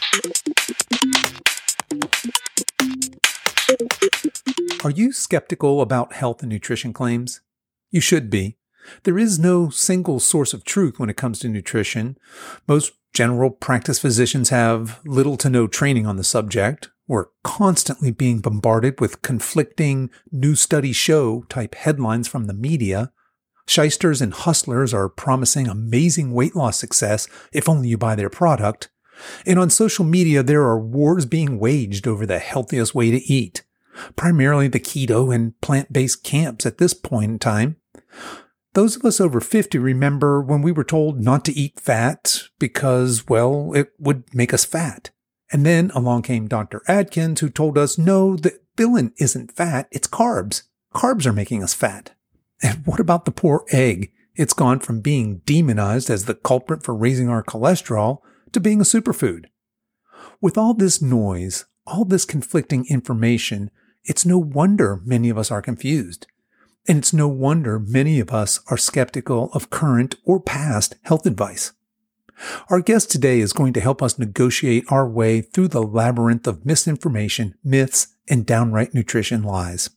Are you skeptical about health and nutrition claims? You should be. There is no single source of truth when it comes to nutrition. Most general practice physicians have little to no training on the subject. We're constantly being bombarded with conflicting new studies show type headlines from the media. Shysters and hustlers are promising amazing weight loss success if only you buy their product. And on social media, there are wars being waged over the healthiest way to eat. Primarily the keto and plant-based camps at this point in time. Those of us over 50 remember when we were told not to eat fat because, well, it would make us fat. And then along came Dr. Atkins, who told us, no, the villain isn't fat, it's carbs. Carbs are making us fat. And what about the poor egg? It's gone from being demonized as the culprit for raising our cholesterol to being a superfood. With all this noise, all this conflicting information, it's no wonder many of us are confused. And it's no wonder many of us are skeptical of current or past health advice. Our guest today is going to help us negotiate our way through the labyrinth of misinformation, myths, and downright nutrition lies.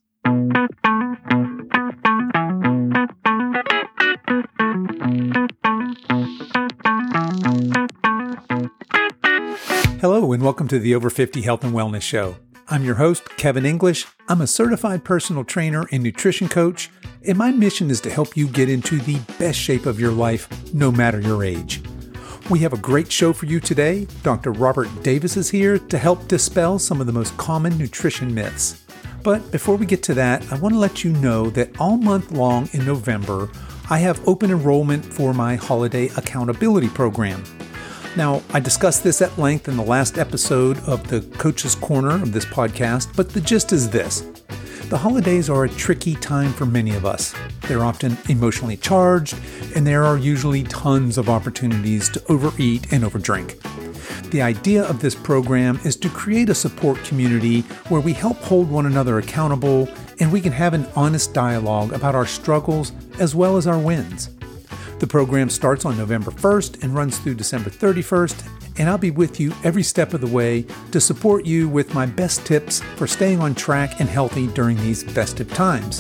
Hello and welcome to the Over 50 Health and Wellness Show. I'm your host, Kevin English. I'm a certified personal trainer and nutrition coach, and my mission is to help you get into the best shape of your life, no matter your age. We have a great show for you today. Dr. Robert Davis is here to help dispel some of the most common nutrition myths. But before we get to that, I want to let you know that all month long in November, I have open enrollment for my holiday accountability program. Now, I discussed this at length in the last episode of the Coach's Corner of this podcast, but the gist is this. The holidays are a tricky time for many of us. They're often emotionally charged, and there are usually tons of opportunities to overeat and overdrink. The idea of this program is to create a support community where we help hold one another accountable, and we can have an honest dialogue about our struggles as well as our wins. The program starts on November 1st and runs through December 31st, and I'll be with you every step of the way to support you with my best tips for staying on track and healthy during these festive times.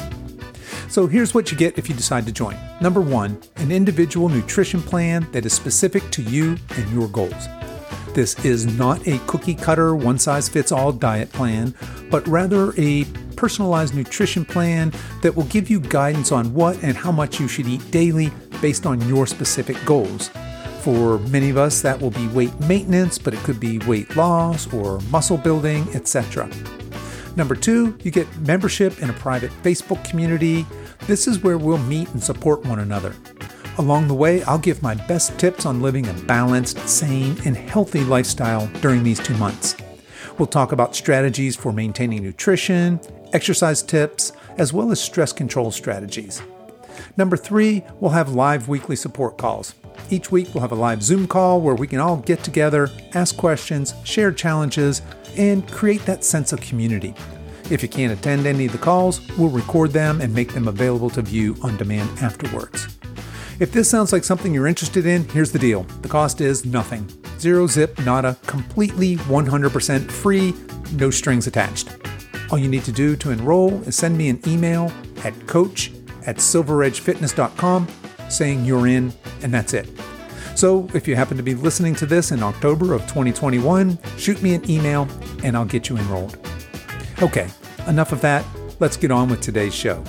So here's what you get if you decide to join. Number 1, an individual nutrition plan that is specific to you and your goals. This is not a cookie-cutter, one-size-fits-all diet plan, but rather a personalized nutrition plan that will give you guidance on what and how much you should eat daily based on your specific goals. For many of us, that will be weight maintenance, but it could be weight loss or muscle building, etc. Number 2, you get membership in a private Facebook community. This is where we'll meet and support one another. Along the way, I'll give my best tips on living a balanced, sane, and healthy lifestyle during these 2 months. We'll talk about strategies for maintaining nutrition, exercise tips, as well as stress control strategies. Number 3, we'll have live weekly support calls. Each week we'll have a live Zoom call where we can all get together, ask questions, share challenges, and create that sense of community. If you can't attend any of the calls, we'll record them and make them available to view on demand afterwards. If this sounds like something you're interested in, here's the deal. The cost is nothing. Zero zip, nada, completely 100% free, no strings attached. All you need to do to enroll is send me an email at coach@silveredgefitness.com saying you're in, and that's it. So if you happen to be listening to this in October of 2021, shoot me an email and I'll get you enrolled. Okay, enough of that. Let's get on with today's show.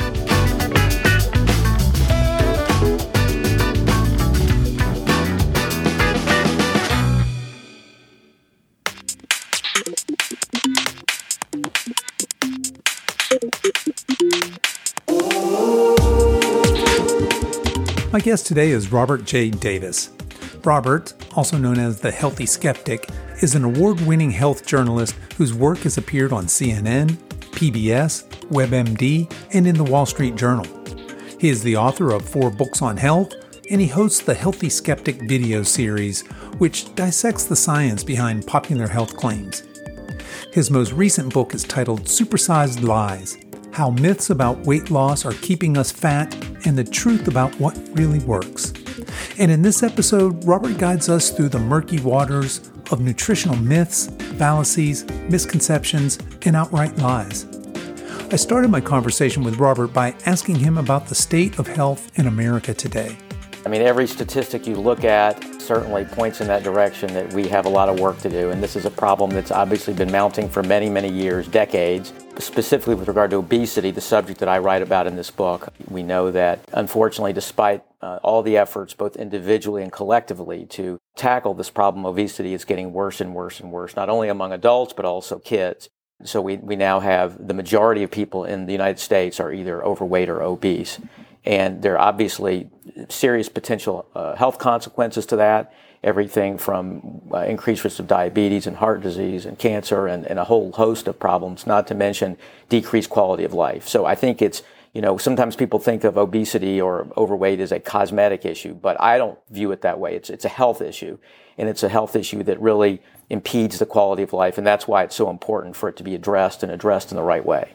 My guest today is Robert J. Davis. Robert, also known as the Healthy Skeptic, is an award-winning health journalist whose work has appeared on CNN, PBS, WebMD, and in the Wall Street Journal. He is the author of 4 books on health, and he hosts the Healthy Skeptic video series, which dissects the science behind popular health claims. His most recent book is titled Supersized Lies: How Myths About Weight Loss Are Keeping Us Fat and the Truth About What Really Works. And in this episode, Robert guides us through the murky waters of nutritional myths, fallacies, misconceptions, and outright lies. I started my conversation with Robert by asking him about the state of health in America today. I mean, every statistic you look at certainly points in that direction that we have a lot of work to do. And this is a problem that's obviously been mounting for many, many years, decades. Specifically with regard to obesity, the subject that I write about in this book, we know that unfortunately, despite all the efforts, both individually and collectively, to tackle this problem, obesity is getting worse and worse and worse, not only among adults, but also kids. So we now have the majority of people in the United States are either overweight or obese. And there are obviously serious potential health consequences to that, everything from increased risk of diabetes and heart disease and cancer and a whole host of problems, not to mention decreased quality of life. So I think it's, sometimes people think of obesity or overweight as a cosmetic issue, but I don't view it that way. It's a health issue, and it's a health issue that really impedes the quality of life, and that's why it's so important for it to be addressed and addressed in the right way.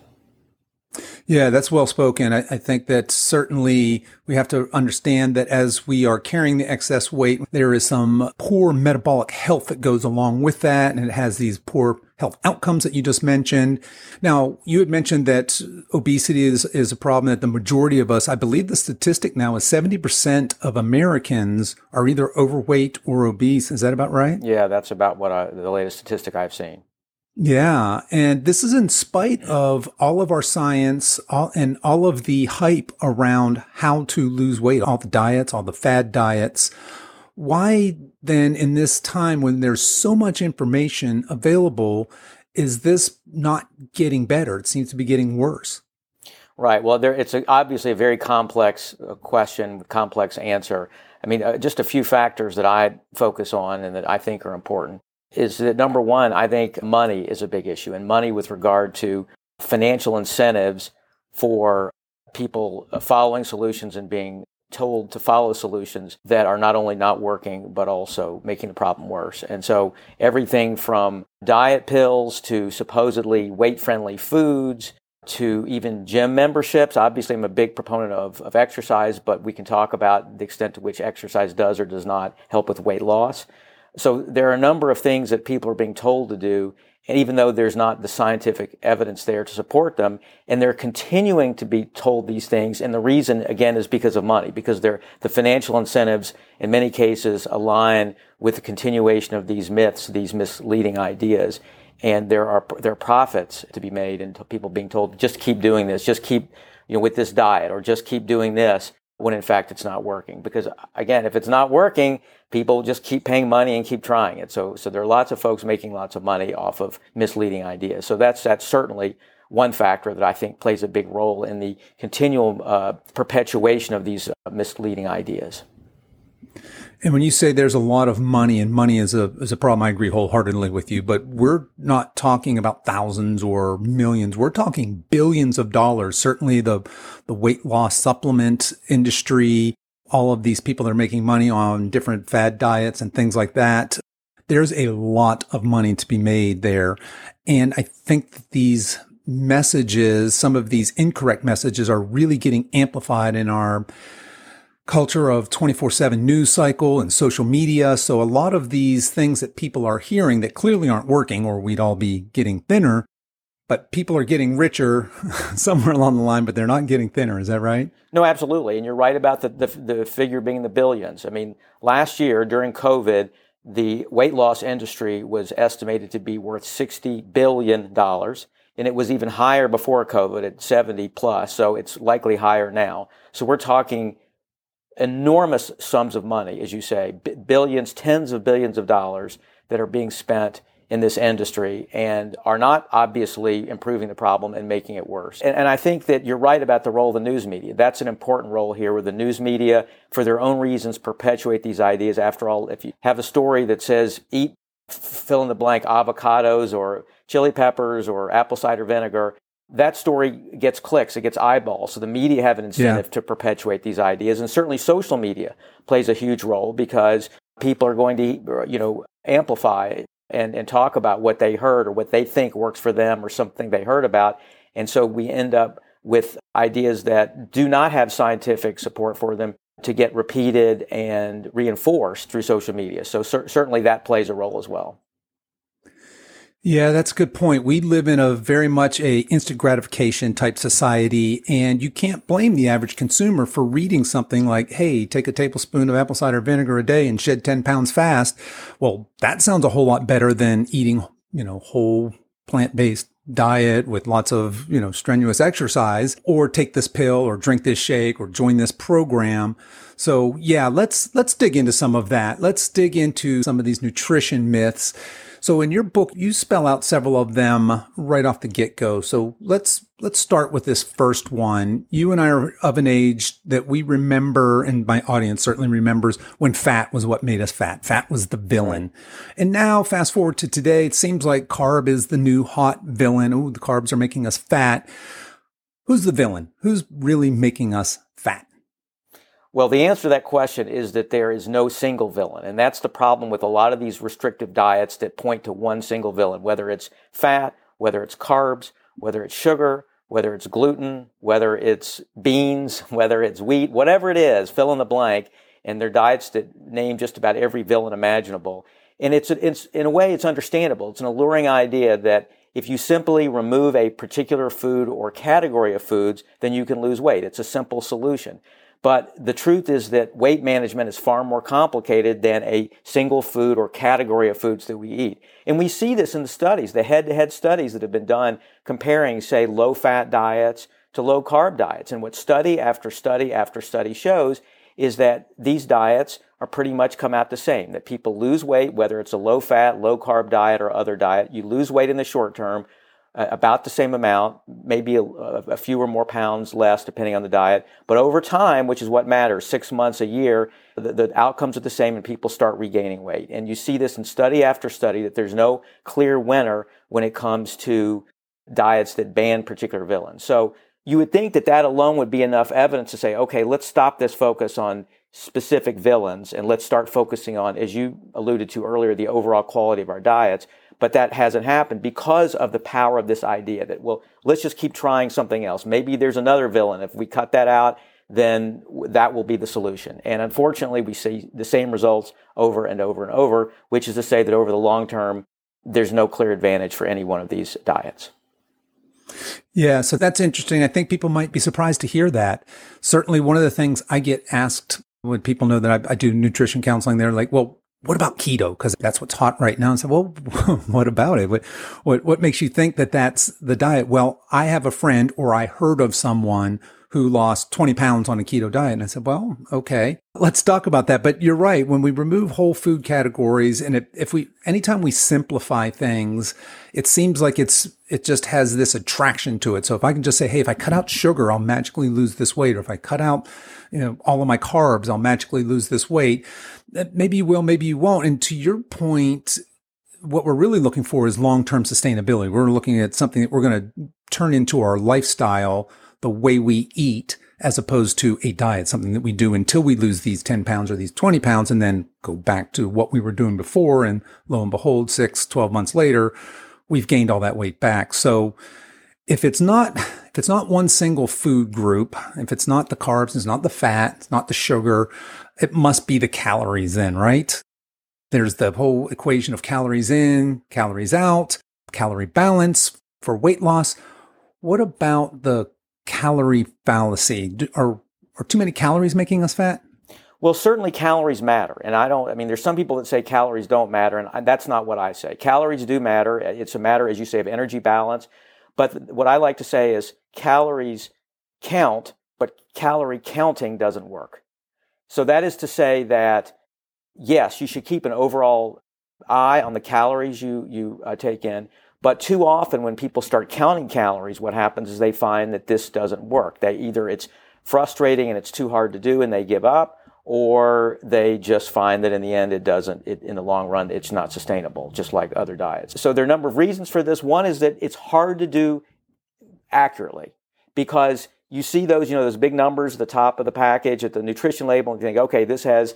Yeah, that's well spoken. I think that certainly we have to understand that as we are carrying the excess weight, there is some poor metabolic health that goes along with that, and it has these poor health outcomes that you just mentioned. Now, you had mentioned that obesity is a problem that the majority of us, I believe the statistic now is 70% of Americans are either overweight or obese. Is that about right? Yeah, that's about the latest statistic I've seen. Yeah. And this is in spite of all of our science and all of the hype around how to lose weight, all the diets, all the fad diets. Why then in this time when there's so much information available, is this not getting better? It seems to be getting worse. Right. Well, it's obviously a very complex question, complex answer. I mean, just a few factors that I focus on and that I think are important is that, number one, I think money is a big issue, and money with regard to financial incentives for people following solutions and being told to follow solutions that are not only not working, but also making the problem worse. And so everything from diet pills to supposedly weight-friendly foods to even gym memberships. Obviously, I'm a big proponent of exercise, but we can talk about the extent to which exercise does or does not help with weight loss. So there are a number of things that people are being told to do, and even though there's not the scientific evidence there to support them, and they're continuing to be told these things, and the reason, again, is because of money, because the financial incentives, in many cases, align with the continuation of these myths, these misleading ideas, and there are profits to be made, and people being told, just keep doing this, just keep, with this diet, or just keep doing this, when in fact it's not working. Because again, if it's not working, people just keep paying money and keep trying it. So there are lots of folks making lots of money off of misleading ideas. So that's certainly one factor that I think plays a big role in the continual perpetuation of these misleading ideas. And when you say there's a lot of money, and money is a problem, I agree wholeheartedly with you, but we're not talking about thousands or millions. We're talking billions of dollars. Certainly the weight loss supplement industry, all of these people that are making money on different fad diets and things like that. There's a lot of money to be made there. And I think that these messages, some of these incorrect messages, are really getting amplified in our culture of 24/7 news cycle and social media. So a lot of these things that people are hearing that clearly aren't working, or we'd all be getting thinner, but people are getting richer somewhere along the line, but they're not getting thinner. Is that right? No, absolutely. And you're right about the figure being the billions. I mean, last year during COVID, the weight loss industry was estimated to be worth $60 billion. And it was even higher before COVID at 70 plus. So it's likely higher now. So we're talking enormous sums of money, as you say, billions, tens of billions of dollars that are being spent in this industry and are not obviously improving the problem and making it worse. And I think that you're right about the role of the news media. That's an important role here, where the news media, for their own reasons, perpetuate these ideas. After all, if you have a story that says eat fill in the blank avocados or chili peppers or apple cider vinegar, that story gets clicks, it gets eyeballs. So the media have an incentive to perpetuate these ideas. And certainly social media plays a huge role, because people are going to, amplify and talk about what they heard or what they think works for them or something they heard about. And so we end up with ideas that do not have scientific support for them to get repeated and reinforced through social media. So certainly that plays a role as well. Yeah, that's a good point. We live in a very much a instant gratification type society, and you can't blame the average consumer for reading something like, hey, take a tablespoon of apple cider vinegar a day and shed 10 pounds fast. Well, that sounds a whole lot better than eating, whole plant-based diet with lots of, strenuous exercise, or take this pill or drink this shake or join this program. So yeah, let's dig into some of that. Let's dig into some of these nutrition myths. So in your book, you spell out several of them right off the get-go. So let's start with this first one. You and I are of an age that we remember, and my audience certainly remembers, when fat was what made us fat. Fat was the villain. And now, fast forward to today, it seems like carb is the new hot villain. Oh, the carbs are making us fat. Who's the villain? Who's really making us fat? Well, the answer to that question is that there is no single villain. And that's the problem with a lot of these restrictive diets that point to one single villain, whether it's fat, whether it's carbs, whether it's sugar, whether it's gluten, whether it's beans, whether it's wheat, whatever it is, fill in the blank. And they're diets that name just about every villain imaginable. And it's in a way, it's understandable. It's an alluring idea that if you simply remove a particular food or category of foods, then you can lose weight. It's a simple solution. But the truth is that weight management is far more complicated than a single food or category of foods that we eat. And we see this in the studies, the head-to-head studies that have been done comparing, say, low-fat diets to low-carb diets. And what study after study after study shows is that these diets are pretty much come out the same, that people lose weight, whether it's a low-fat, low-carb diet or other diet. You lose weight in the short term, about the same amount, maybe a few or more pounds less depending on the diet. But over time, which is what matters, 6 months, a year, the outcomes are the same and people start regaining weight. And you see this in study after study that there's no clear winner when it comes to diets that ban particular villains. So you would think that that alone would be enough evidence to say, okay, let's stop this focus on specific villains and let's start focusing on, as you alluded to earlier, the overall quality of our diets. But that hasn't happened because of the power of this idea that, well, let's just keep trying something else. Maybe there's another villain. If we cut that out, then that will be the solution. And unfortunately, we see the same results over and over and over, which is to say that over the long term, there's no clear advantage for any one of these diets. Yeah, so that's interesting. I think people might be surprised to hear that. Certainly, one of the things I get asked when people know that I do nutrition counseling, they're like, well, what about keto? Because that's what's hot right now. And I said, well, what about it? What makes you think that that's the diet? Well, I have a friend, or I heard of someone who lost 20 pounds on a keto diet. And I said, well, okay, let's talk about that. But you're right. When we remove whole food categories, and anytime we simplify things, it seems like it just has this attraction to it. So if I can just say, hey, if I cut out sugar, I'll magically lose this weight. Or if I cut out, all of my carbs, I'll magically lose this weight. Maybe you will, maybe you won't. And to your point, what we're really looking for is long-term sustainability. We're looking at something that we're going to turn into our lifestyle, the way we eat, as opposed to a diet, something that we do until we lose these 10 pounds or these 20 pounds and then go back to what we were doing before. And lo and behold, 12 months later, we've gained all that weight back. So if it's not one single food group, if it's not the carbs, it's not the fat, it's not the sugar, it must be the calories then, right? There's the whole equation of calories in, calories out, calorie balance for weight loss. What about the calorie fallacy? Are too many calories making us fat? Well, certainly calories matter. And there's some people that say calories don't matter, and that's not what I say. Calories do matter. It's a matter, as you say, of energy balance. But what I like to say is calories count, but calorie counting doesn't work. So that is to say that, yes, you should keep an overall eye on the calories you take in. But too often when people start counting calories, what happens is they find that this doesn't work. Either it's frustrating and it's too hard to do and they give up, or they just find that in the end in the long run, it's not sustainable, just like other diets. So there are a number of reasons for this. One is that it's hard to do accurately because you see those big numbers at the top of the package at the nutrition label and you think, okay, this has,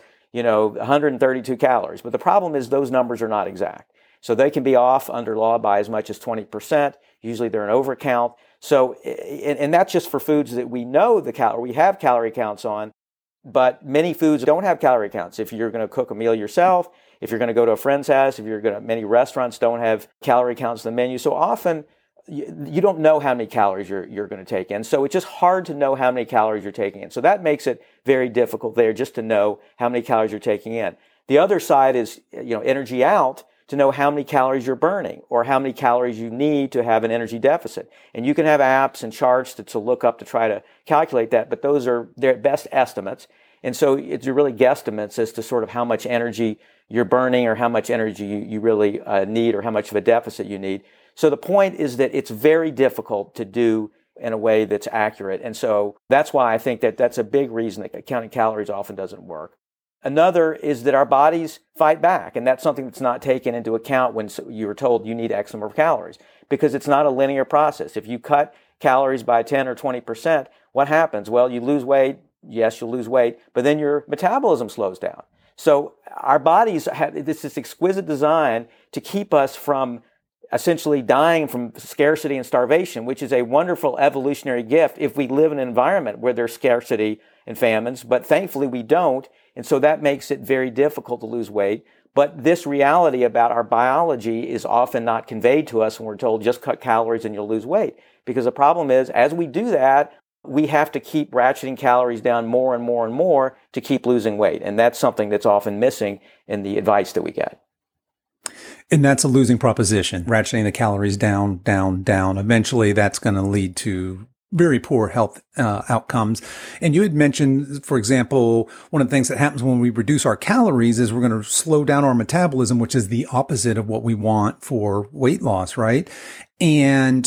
132 calories. But the problem is those numbers are not exact. So they can be off under law by as much as 20%. Usually they're an overcount. So, and that's just for foods that we know we have calorie counts on. But many foods don't have calorie counts. If you're going to cook a meal yourself, if you're going to go to a friend's house, many restaurants don't have calorie counts on the menu. So often you don't know how many calories you're going to take in. So it's just hard to know how many calories you're taking in. So that makes it very difficult there just to know how many calories you're taking in. The other side is, energy out, to know how many calories you're burning or how many calories you need to have an energy deficit. And you can have apps and charts to look up to try to calculate that, but they're best estimates. And so it's really guesstimates as to sort of how much energy you're burning or how much energy you really need or how much of a deficit you need. So the point is that it's very difficult to do in a way that's accurate. And so that's why I think that's a big reason that counting calories often doesn't work. Another is that our bodies fight back, and that's something that's not taken into account when you were told you need X number of calories, because it's not a linear process. If you cut calories by 10 or 20%, what happens? Well, you lose weight. Yes, you'll lose weight, but then your metabolism slows down. So our bodies have this exquisite design to keep us from essentially dying from scarcity and starvation, which is a wonderful evolutionary gift if we live in an environment where there's scarcity and famines, but thankfully we don't. And so that makes it very difficult to lose weight. But this reality about our biology is often not conveyed to us when we're told just cut calories and you'll lose weight. Because the problem is, as we do that, we have to keep ratcheting calories down more and more and more to keep losing weight. And that's something that's often missing in the advice that we get. And that's a losing proposition, ratcheting the calories down, down, down. Eventually, that's going to lead to very poor health outcomes. And you had mentioned, for example, one of the things that happens when we reduce our calories is we're going to slow down our metabolism, which is the opposite of what we want for weight loss, right? And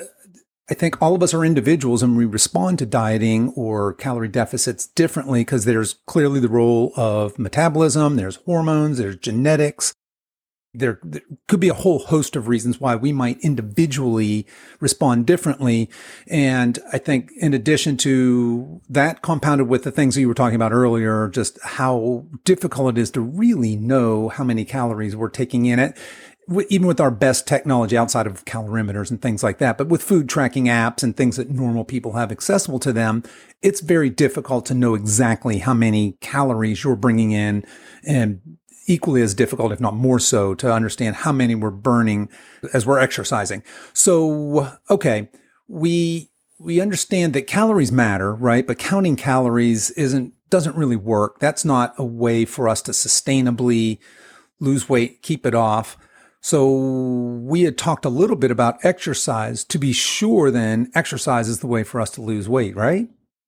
I think all of us are individuals and we respond to dieting or calorie deficits differently because there's clearly the role of metabolism, there's hormones, there's genetics. There could be a whole host of reasons why we might individually respond differently. And I think in addition to that, compounded with the things that you were talking about earlier, just how difficult it is to really know how many calories we're taking in it, even with our best technology outside of calorimeters and things like that. But with food tracking apps and things that normal people have accessible to them, it's very difficult to know exactly how many calories you're bringing in, and equally as difficult, if not more so, to understand how many we're burning as we're exercising. So, okay, we understand that calories matter, right? But counting calories doesn't really work. That's not a way for us to sustainably lose weight, keep it off. So we had talked a little bit about exercise. To be sure, then, exercise is the way for us to lose weight, right?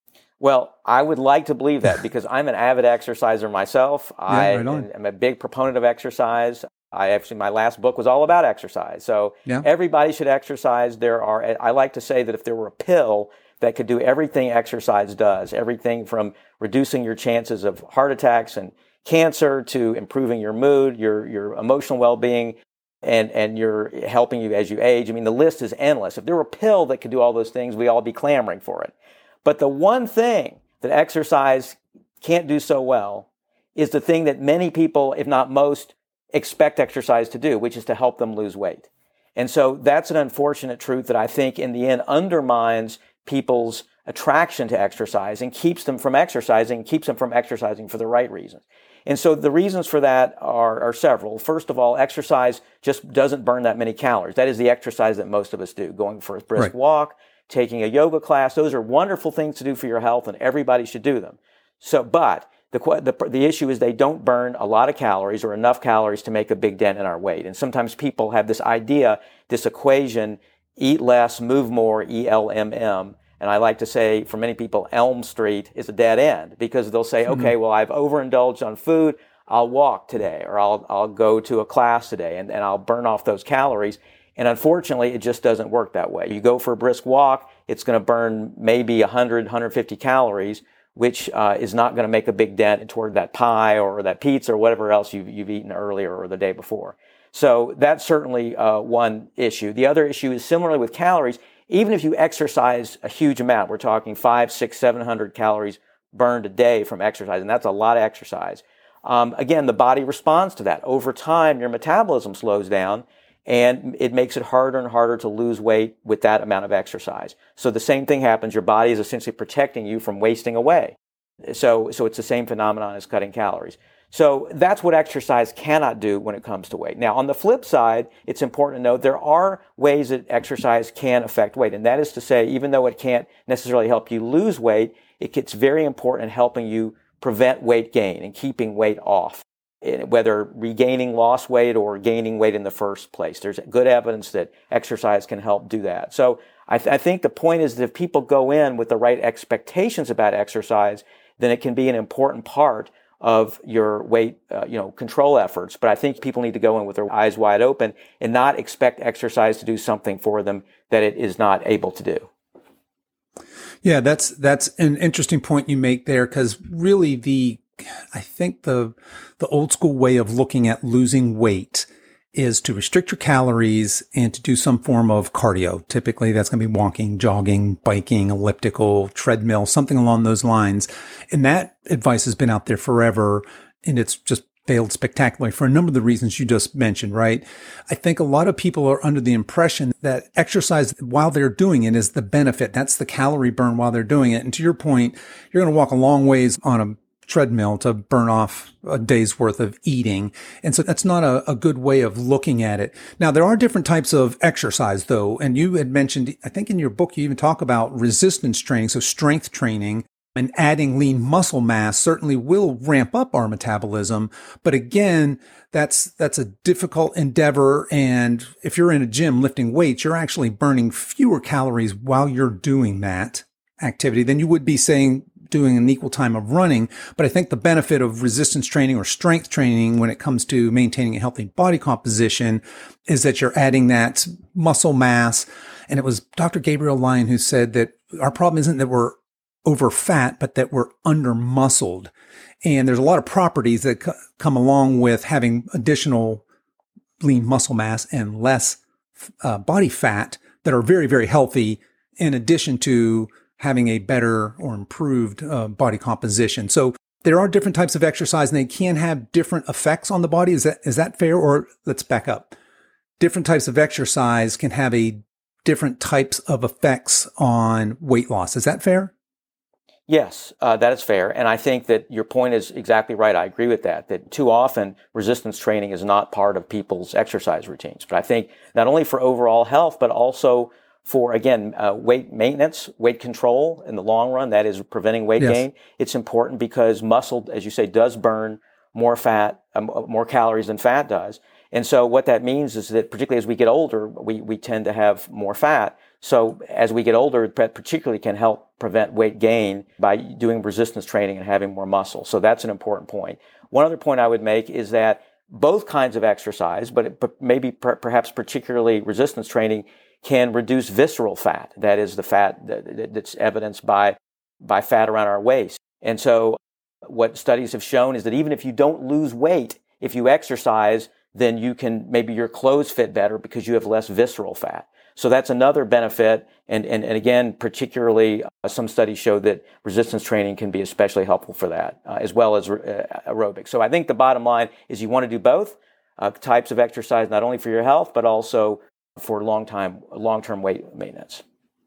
Well, I would like to believe that because I'm an avid exerciser myself. Right I'm a big proponent of exercise. My last book was all about exercise. So Everybody should exercise. I like to say that if there were a pill that could do everything exercise does, everything from reducing your chances of heart attacks and cancer to improving your mood, your emotional well-being, and you're helping you as you age. I mean, the list is endless. If there were a pill that could do all those things, we'd all be clamoring for it. But the one thing that exercise can't do so well is the thing that many people, if not most, expect exercise to do, which is to help them lose weight. And so that's an unfortunate truth that I think in the end undermines people's attraction to exercise and keeps them from exercising for the right reasons. And so the reasons for that are several. First of all, exercise just doesn't burn that many calories. That is the exercise that most of us do, going for a brisk walk, taking a yoga class. Those are wonderful things to do for your health, and everybody should do them. But the issue is they don't burn a lot of calories or enough calories to make a big dent in our weight. And sometimes people have this idea, this equation, eat less, move more, ELMM. And I like to say, for many people, Elm Street is a dead end because they'll say, okay, well, I've overindulged on food. I'll walk today, or I'll go to a class today, and I'll burn off those calories. And unfortunately, it just doesn't work that way. You go for a brisk walk, it's going to burn maybe 100, 150 calories, which is not going to make a big dent toward that pie or that pizza or whatever else you've eaten earlier or the day before. So that's certainly one issue. The other issue is similarly with calories. Even if you exercise a huge amount, we're talking 500, 600, 700 calories burned a day from exercise, and that's a lot of exercise. Again, the body responds to that. Over time, your metabolism slows down, and it makes it harder and harder to lose weight with that amount of exercise. So the same thing happens. Your body is essentially protecting you from wasting away. So it's the same phenomenon as cutting calories. So that's what exercise cannot do when it comes to weight. Now, on the flip side, it's important to note there are ways that exercise can affect weight. And that is to say, even though it can't necessarily help you lose weight, it gets very important in helping you prevent weight gain and keeping weight off, whether regaining lost weight or gaining weight in the first place. There's good evidence that exercise can help do that. So I think the point is that if people go in with the right expectations about exercise, then it can be an important part of your weight, control efforts. But I think people need to go in with their eyes wide open and not expect exercise to do something for them that it is not able to do. Yeah, that's an interesting point you make there, because really I think the old school way of looking at losing weight is to restrict your calories and to do some form of cardio. Typically, that's going to be walking, jogging, biking, elliptical, treadmill, something along those lines. And that advice has been out there forever, and it's just failed spectacularly for a number of the reasons you just mentioned, right? I think a lot of people are under the impression that exercise while they're doing it is the benefit. That's the calorie burn while they're doing it. And to your point, you're going to walk a long ways on a treadmill to burn off a day's worth of eating. And so that's not a good way of looking at it. Now, there are different types of exercise, though. And you had mentioned, I think in your book, you even talk about resistance training, so strength training. And adding lean muscle mass certainly will ramp up our metabolism. But again, that's a difficult endeavor. And if you're in a gym lifting weights, you're actually burning fewer calories while you're doing that activity than you would be saying doing an equal time of running. But I think the benefit of resistance training or strength training when it comes to maintaining a healthy body composition is that you're adding that muscle mass. And it was Dr. Gabriel Lyon who said that our problem isn't that we're over fat, but that we're under muscled. And there's a lot of properties that come along with having additional lean muscle mass and less body fat that are very, very healthy, in addition to having a better or improved body composition. So there are different types of exercise, and they can have different effects on the body. Is that fair? Or let's back up. Different types of exercise can have different types of effects on weight loss. Is that fair? Yes, that is fair. And I think that your point is exactly right. I agree with that too often resistance training is not part of people's exercise routines. But I think not only for overall health, but also for, again, weight maintenance, weight control in the long run, that is preventing weight gain. It's important because muscle, as you say, does burn more fat, more calories than fat does. And so what that means is that particularly as we get older, we tend to have more fat. So as we get older, it particularly can help prevent weight gain by doing resistance training and having more muscle. So that's an important point. One other point I would make is that both kinds of exercise, but maybe perhaps particularly resistance training, can reduce visceral fat. That is the fat that's evidenced by fat around our waist. And so what studies have shown is that even if you don't lose weight, if you exercise, then maybe your clothes fit better because you have less visceral fat. So that's another benefit. And again, particularly some studies show that resistance training can be especially helpful for that, as well as aerobics. So I think the bottom line is you want to do both types of exercise, not only for your health, but also for long-term weight maintenance.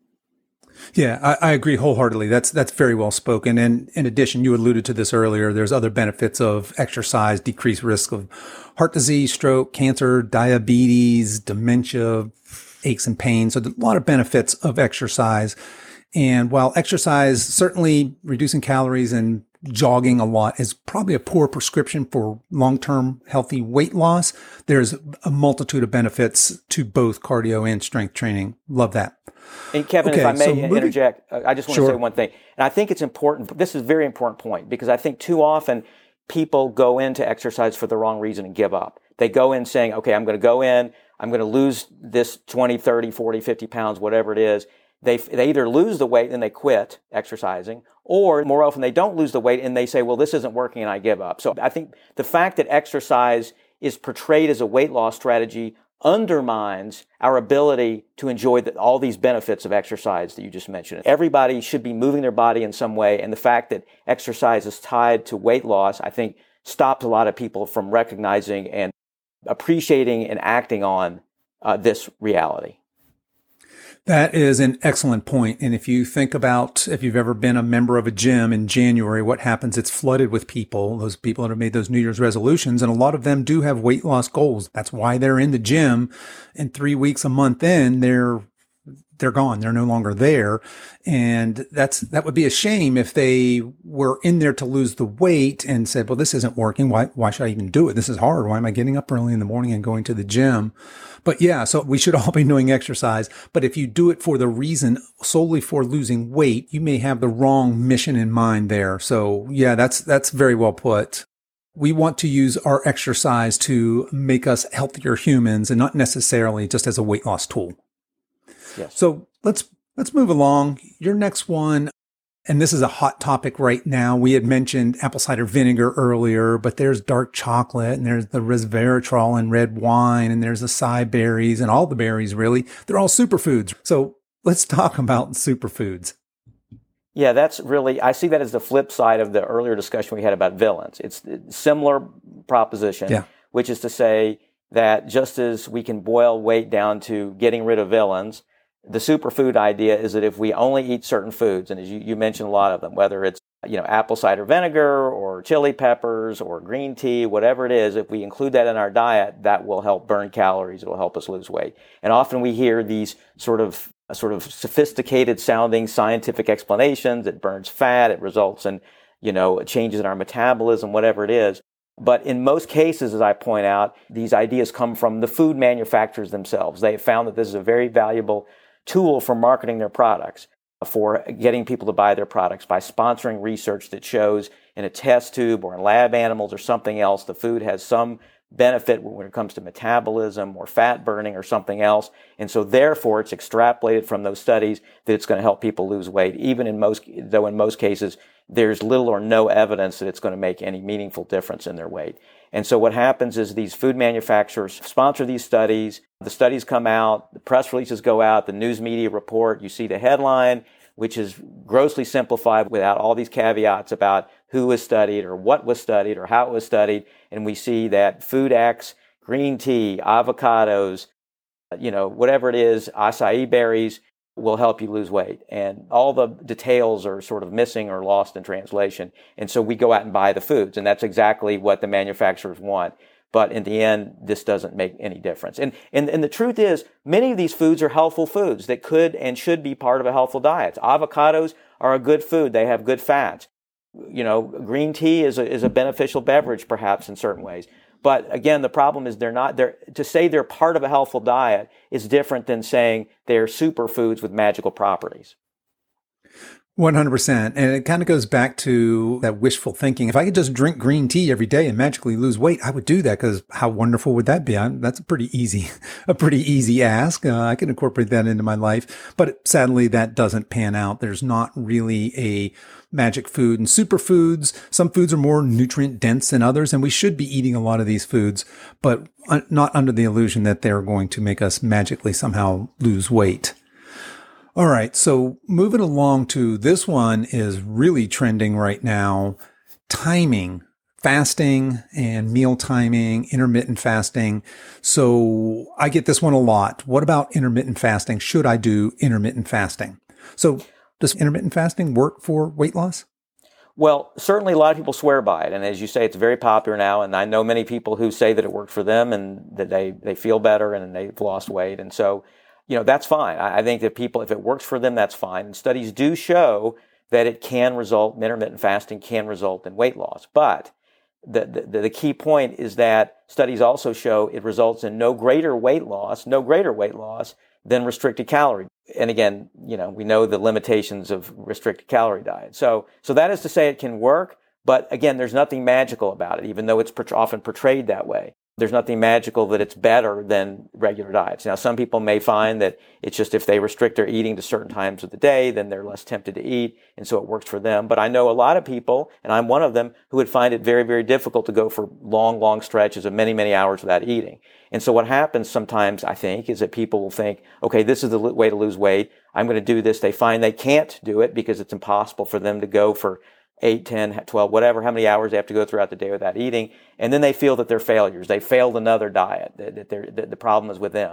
Yeah, I agree wholeheartedly. That's very well spoken. And in addition, you alluded to this earlier, there's other benefits of exercise: decreased risk of heart disease, stroke, cancer, diabetes, dementia, aches and pains. So there's a lot of benefits of exercise. And while exercise, certainly reducing calories and jogging a lot is probably a poor prescription for long-term healthy weight loss, there's a multitude of benefits to both cardio and strength training. Love that. And Kevin, if I may interject, I just want to say one thing. And I think it's important. This is a very important point because I think too often people go into exercise for the wrong reason and give up. They go in saying, okay, I'm going to go in, I'm going to lose this 20, 30, 40, 50 pounds, whatever it is. They either lose the weight and they quit exercising, or more often they don't lose the weight and they say, well, this isn't working and I give up. So I think the fact that exercise is portrayed as a weight loss strategy undermines our ability to enjoy all these benefits of exercise that you just mentioned. Everybody should be moving their body in some way, and the fact that exercise is tied to weight loss, I think, stops a lot of people from recognizing and appreciating and acting on this reality. That is an excellent point. And if you think about if you've ever been a member of a gym in January, what happens? It's flooded with people, those people that have made those New Year's resolutions. And a lot of them do have weight loss goals. That's why they're in the gym. And 3 weeks, a month in, they're gone. They're no longer there. And that would be a shame if they were in there to lose the weight and said, well, this isn't working. Why should I even do it? This is hard. Why am I getting up early in the morning and going to the gym? But yeah, so we should all be doing exercise. But if you do it for the reason solely for losing weight, you may have the wrong mission in mind there. So yeah, that's very well put. We want to use our exercise to make us healthier humans and not necessarily just as a weight loss tool. Yes. So let's move along. Your next one, and this is a hot topic right now. We had mentioned apple cider vinegar earlier, but there's dark chocolate and there's the resveratrol in red wine and there's acai berries and all the berries really. They're all superfoods. So let's talk about superfoods. Yeah, that's really, I see that as the flip side of the earlier discussion we had about villains. It's a similar proposition, which is to say that just as we can boil weight down to getting rid of villains, the superfood idea is that if we only eat certain foods, and as you mentioned a lot of them, whether it's apple cider vinegar or chili peppers or green tea, whatever it is, if we include that in our diet, that will help burn calories. It will help us lose weight. And often we hear these sort of sophisticated sounding scientific explanations. It burns fat. It results in changes in our metabolism, whatever it is. But in most cases, as I point out, these ideas come from the food manufacturers themselves. They have found that this is a very valuable tool for marketing their products, for getting people to buy their products by sponsoring research that shows in a test tube or in lab animals or something else, the food has some benefit when it comes to metabolism or fat burning or something else. And so therefore it's extrapolated from those studies that it's going to help people lose weight, even in most cases, there's little or no evidence that it's going to make any meaningful difference in their weight. And so what happens is these food manufacturers sponsor these studies. The studies come out, the press releases go out, the news media report, you see the headline, which is grossly simplified without all these caveats about who was studied or what was studied or how it was studied. And we see that food X, green tea, avocados, whatever it is, acai berries, will help you lose weight. And all the details are sort of missing or lost in translation. And so we go out and buy the foods. And that's exactly what the manufacturers want. But in the end, this doesn't make any difference. And the truth is, many of these foods are healthful foods that could and should be part of a healthful diet. Avocados are a good food. They have good fats. Green tea is a beneficial beverage, perhaps, in certain ways. But again, the problem is to say they're part of a healthful diet is different than saying they're superfoods with magical properties. 100%. And it kind of goes back to that wishful thinking. If I could just drink green tea every day and magically lose weight, I would do that because how wonderful would that be? That's a pretty easy ask. I can incorporate that into my life, but sadly that doesn't pan out. There's not really a magic food and superfoods. Some foods are more nutrient dense than others, and we should be eating a lot of these foods, but not under the illusion that they're going to make us magically somehow lose weight. All right. So moving along to this one is really trending right now. Timing, fasting and meal timing, intermittent fasting. So I get this one a lot. What about intermittent fasting? Should I do intermittent fasting? So does intermittent fasting work for weight loss? Well, certainly a lot of people swear by it. And as you say, it's very popular now. And I know many people who say that it worked for them and that they feel better and they've lost weight. And so that's fine. I think that people, if it works for them, that's fine. And studies do show that intermittent fasting can result in weight loss. But the key point is that studies also show it results in no greater weight loss than restricted calorie. And again, we know the limitations of restricted calorie diet. So that is to say it can work, but again, there's nothing magical about it, even though it's often portrayed that way. There's nothing magical that it's better than regular diets. Now, some people may find that it's just if they restrict their eating to certain times of the day, then they're less tempted to eat, and so it works for them. But I know a lot of people, and I'm one of them, who would find it very, very difficult to go for long, long stretches of many, many hours without eating. And so what happens sometimes, I think, is that people will think, okay, this is the way to lose weight. I'm going to do this. They find they can't do it because it's impossible for them to go for 8, 10, 12, whatever, how many hours they have to go throughout the day without eating. And then they feel that they're failures. They failed another diet, that the problem is with them.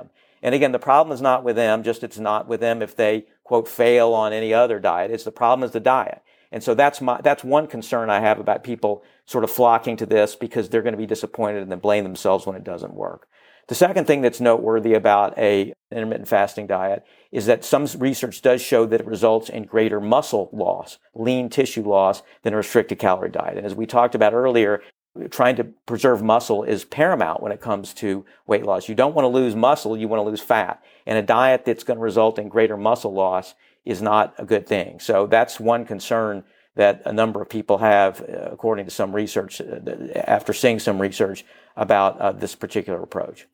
And again, the problem is not with them, just it's not with them if they, quote, fail on any other diet. It's the problem is the diet. And so that's one concern I have about people sort of flocking to this because they're going to be disappointed and then blame themselves when it doesn't work. The second thing that's noteworthy about an intermittent fasting diet is that some research does show that it results in greater muscle loss, lean tissue loss, than a restricted calorie diet. And as we talked about earlier, trying to preserve muscle is paramount when it comes to weight loss. You don't want to lose muscle, you want to lose fat. And a diet that's going to result in greater muscle loss is not a good thing. So that's one concern that a number of people have, according to some research, after seeing some research about this particular approach.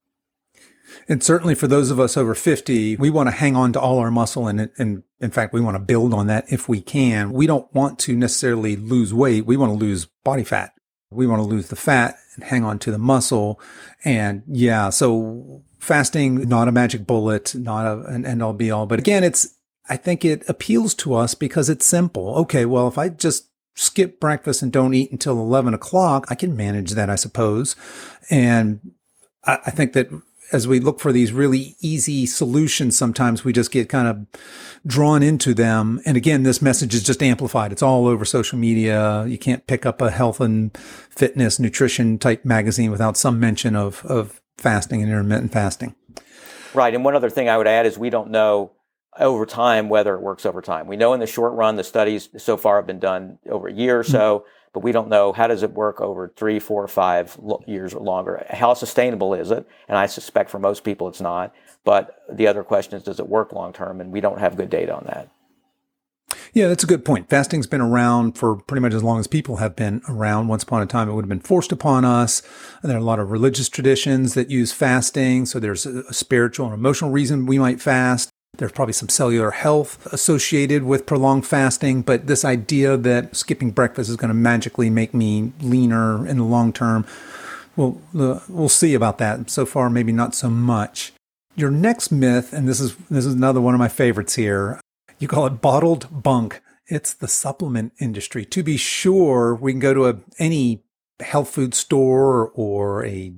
And certainly for those of us over 50, we want to hang on to all our muscle. And in fact, we want to build on that if we can. We don't want to necessarily lose weight. We want to lose body fat. We want to lose the fat and hang on to the muscle. And yeah, so fasting, not a magic bullet, not an end all be all. But again, I think it appeals to us because it's simple. Okay, well, if I just skip breakfast and don't eat until 11 o'clock, I can manage that, I suppose. And I think that as we look for these really easy solutions, sometimes we just get kind of drawn into them. And again, this message is just amplified. It's all over social media. You can't pick up a health and fitness, nutrition type magazine without some mention of fasting and intermittent fasting. Right. And one other thing I would add is we don't know over time whether it works over time. We know in the short run, the studies so far have been done over a year or so, but we don't know how does it work over 3, 4, 5 years or longer. How sustainable is it? And I suspect for most people it's not. But the other question is, does it work long term? And we don't have good data on that. Yeah, that's a good point. Fasting's been around for pretty much as long as people have been around. Once upon a time, it would have been forced upon us. And there are a lot of religious traditions that use fasting. So there's a spiritual and emotional reason we might fast. There's probably some cellular health associated with prolonged fasting, but this idea that skipping breakfast is going to magically make me leaner in the long term, we'll see about that. So far, maybe not so much. Your next myth, and this is another one of my favorites here, you call it bottled bunk. It's the supplement industry. To be sure, we can go to any health food store or a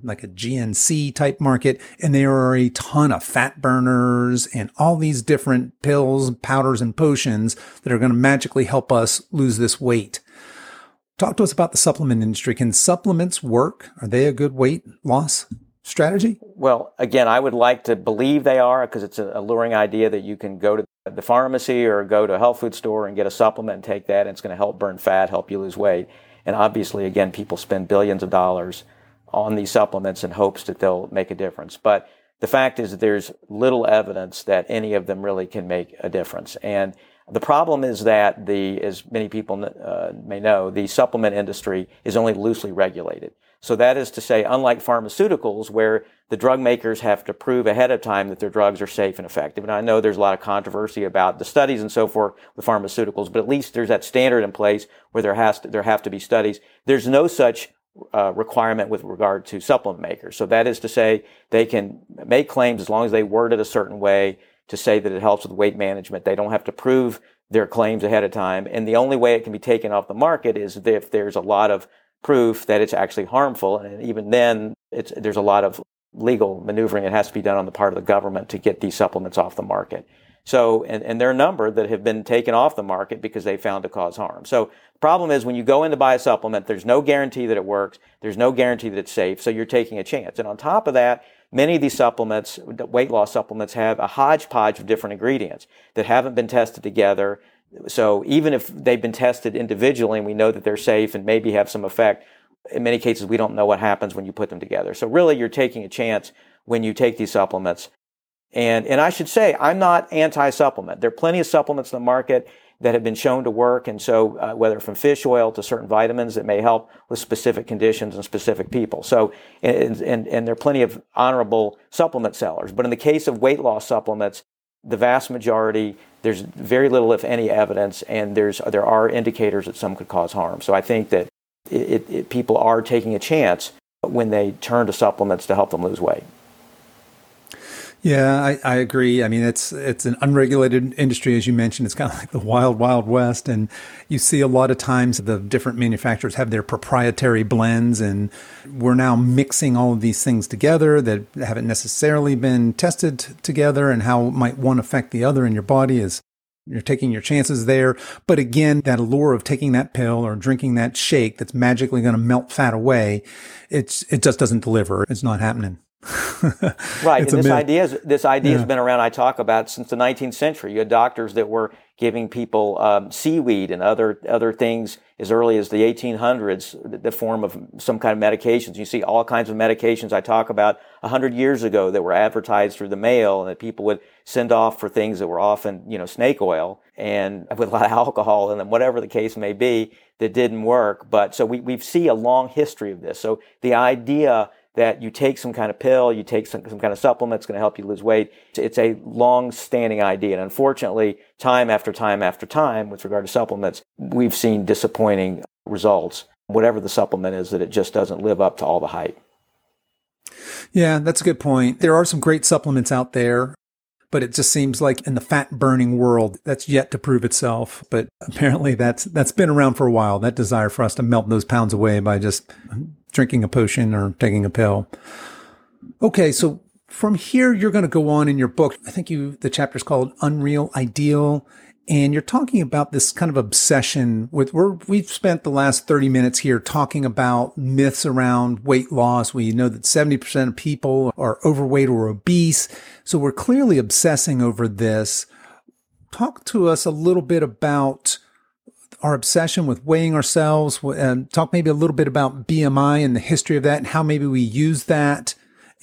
GNC type market, and there are a ton of fat burners and all these different pills, powders, and potions that are going to magically help us lose this weight. Talk to us about the supplement industry. Can supplements work? Are they a good weight loss strategy? Well, again, I would like to believe they are because it's an alluring idea that you can go to the pharmacy or go to a health food store and get a supplement and take that, and it's going to help burn fat, help you lose weight. And obviously, again, people spend billions of dollars on these supplements in hopes that they'll make a difference. But the fact is that there's little evidence that any of them really can make a difference. And the problem is that as many people may know, the supplement industry is only loosely regulated. So that is to say, unlike pharmaceuticals, where the drug makers have to prove ahead of time that their drugs are safe and effective. And I know there's a lot of controversy about the studies and so forth with pharmaceuticals, but at least there's that standard in place where there have to be studies. There's no such requirement with regard to supplement makers. So that is to say, they can make claims as long as they word it a certain way to say that it helps with weight management. They don't have to prove their claims ahead of time. And the only way it can be taken off the market is if there's a lot of proof that it's actually harmful. And even then, there's a lot of legal maneuvering that has to be done on the part of the government to get these supplements off the market. So, and there are a number that have been taken off the market because they found to cause harm. So the problem is when you go in to buy a supplement, there's no guarantee that it works. There's no guarantee that it's safe. So you're taking a chance. And on top of that, many of these supplements, weight loss supplements, have a hodgepodge of different ingredients that haven't been tested together. So even if they've been tested individually and we know that they're safe and maybe have some effect, in many cases we don't know what happens when you put them together. So really you're taking a chance when you take these supplements. And I should say, I'm not anti-supplement. There are plenty of supplements in the market that have been shown to work. And so whether from fish oil to certain vitamins that may help with specific conditions and specific people. So, and there are plenty of honorable supplement sellers. But in the case of weight loss supplements, the vast majority, there's very little, if any, evidence, and there are indicators that some could cause harm. So I think that people are taking a chance when they turn to supplements to help them lose weight. Yeah, I agree. I mean, it's an unregulated industry, as you mentioned. It's kind of like the wild, wild west. And you see a lot of times the different manufacturers have their proprietary blends, and we're now mixing all of these things together that haven't necessarily been tested together, and how might one affect the other in your body is you're taking your chances there. But again, that allure of taking that pill or drinking that shake that's magically going to melt fat away, it just doesn't deliver. It's not happening. Right, and this idea has been around. I talk about since the 19th century. You had doctors that were giving people seaweed and other things as early as the 1800s, the form of some kind of medications. You see all kinds of medications I talk about 100 years ago that were advertised through the mail and that people would send off for things that were often, snake oil and with a lot of alcohol in them, whatever the case may be, that didn't work. But so we see a long history of this. So the idea that you take some kind of pill, you take some kind of supplement that's going to help you lose weight. It's a long-standing idea. And unfortunately, time after time after time, with regard to supplements, we've seen disappointing results. Whatever the supplement is, that it just doesn't live up to all the hype. Yeah, that's a good point. There are some great supplements out there, but it just seems like in the fat-burning world, that's yet to prove itself. But apparently that's been around for a while, that desire for us to melt those pounds away by just drinking a potion or taking a pill. Okay, so from here, you're going to go on in your book. I think the chapter's called Unreal Ideal, and you're talking about this kind of obsession we've spent the last 30 minutes here talking about myths around weight loss. We know that 70% of people are overweight or obese, so we're clearly obsessing over this. Talk to us a little bit about our obsession with weighing ourselves, and talk maybe a little bit about BMI and the history of that and how maybe we use that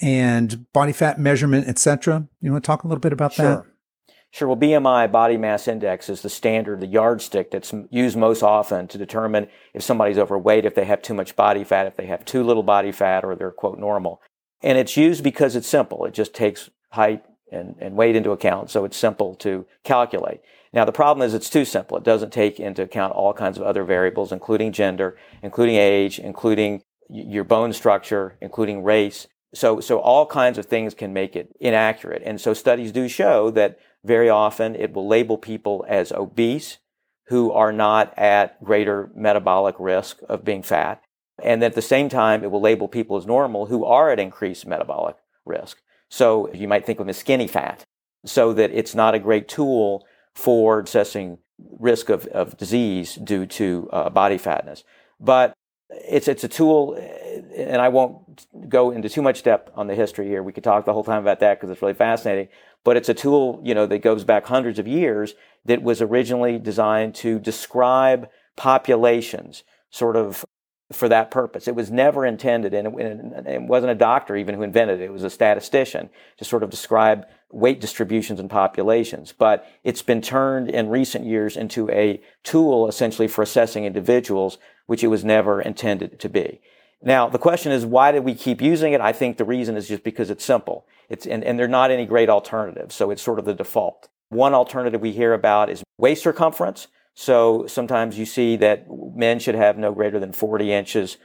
and body fat measurement, etc. You want to talk a little bit about that? Sure. Well, BMI, body mass index, is the standard, the yardstick that's used most often to determine if somebody's overweight, if they have too much body fat, if they have too little body fat, or they're, quote, normal. And it's used because it's simple. It just takes height and weight into account, so it's simple to calculate. Now, the problem is it's too simple. It doesn't take into account all kinds of other variables, including gender, including age, including your bone structure, including race. So all kinds of things can make it inaccurate. And so studies do show that very often it will label people as obese who are not at greater metabolic risk of being fat. And at the same time, it will label people as normal who are at increased metabolic risk. So you might think of them as skinny fat, so that it's not a great tool for assessing risk of disease due to body fatness. But it's a tool, and I won't go into too much depth on the history here. We could talk the whole time about that because it's really fascinating. But it's a tool, that goes back hundreds of years, that was originally designed to describe populations, sort of for that purpose. It was never intended, and it wasn't a doctor even who invented it. It was a statistician to sort of describe weight distributions in populations. But it's been turned in recent years into a tool essentially for assessing individuals, which it was never intended to be. Now, the question is, why did we keep using it? I think the reason is just because it's simple. And there are not any great alternatives, so it's sort of the default. One alternative we hear about is waist circumference. So sometimes you see that men should have no greater than 40 inches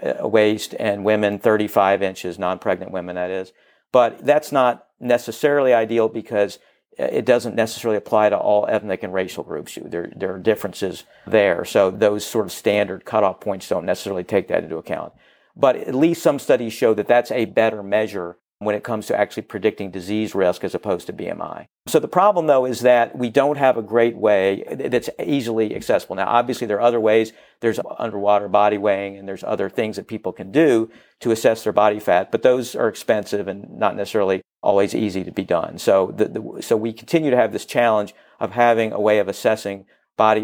waist and women 35 inches, non-pregnant women that is. But that's not necessarily ideal because it doesn't necessarily apply to all ethnic and racial groups. There are differences there. So those sort of standard cutoff points don't necessarily take that into account. But at least some studies show that that's a better measure when it comes to actually predicting disease risk as opposed to BMI. So the problem, though, is that we don't have a great way that's easily accessible. Now, obviously, there are other ways. There's underwater body weighing, and there's other things that people can do to assess their body fat, but those are expensive and not necessarily always easy to be done. So so we continue to have this challenge of having a way of assessing body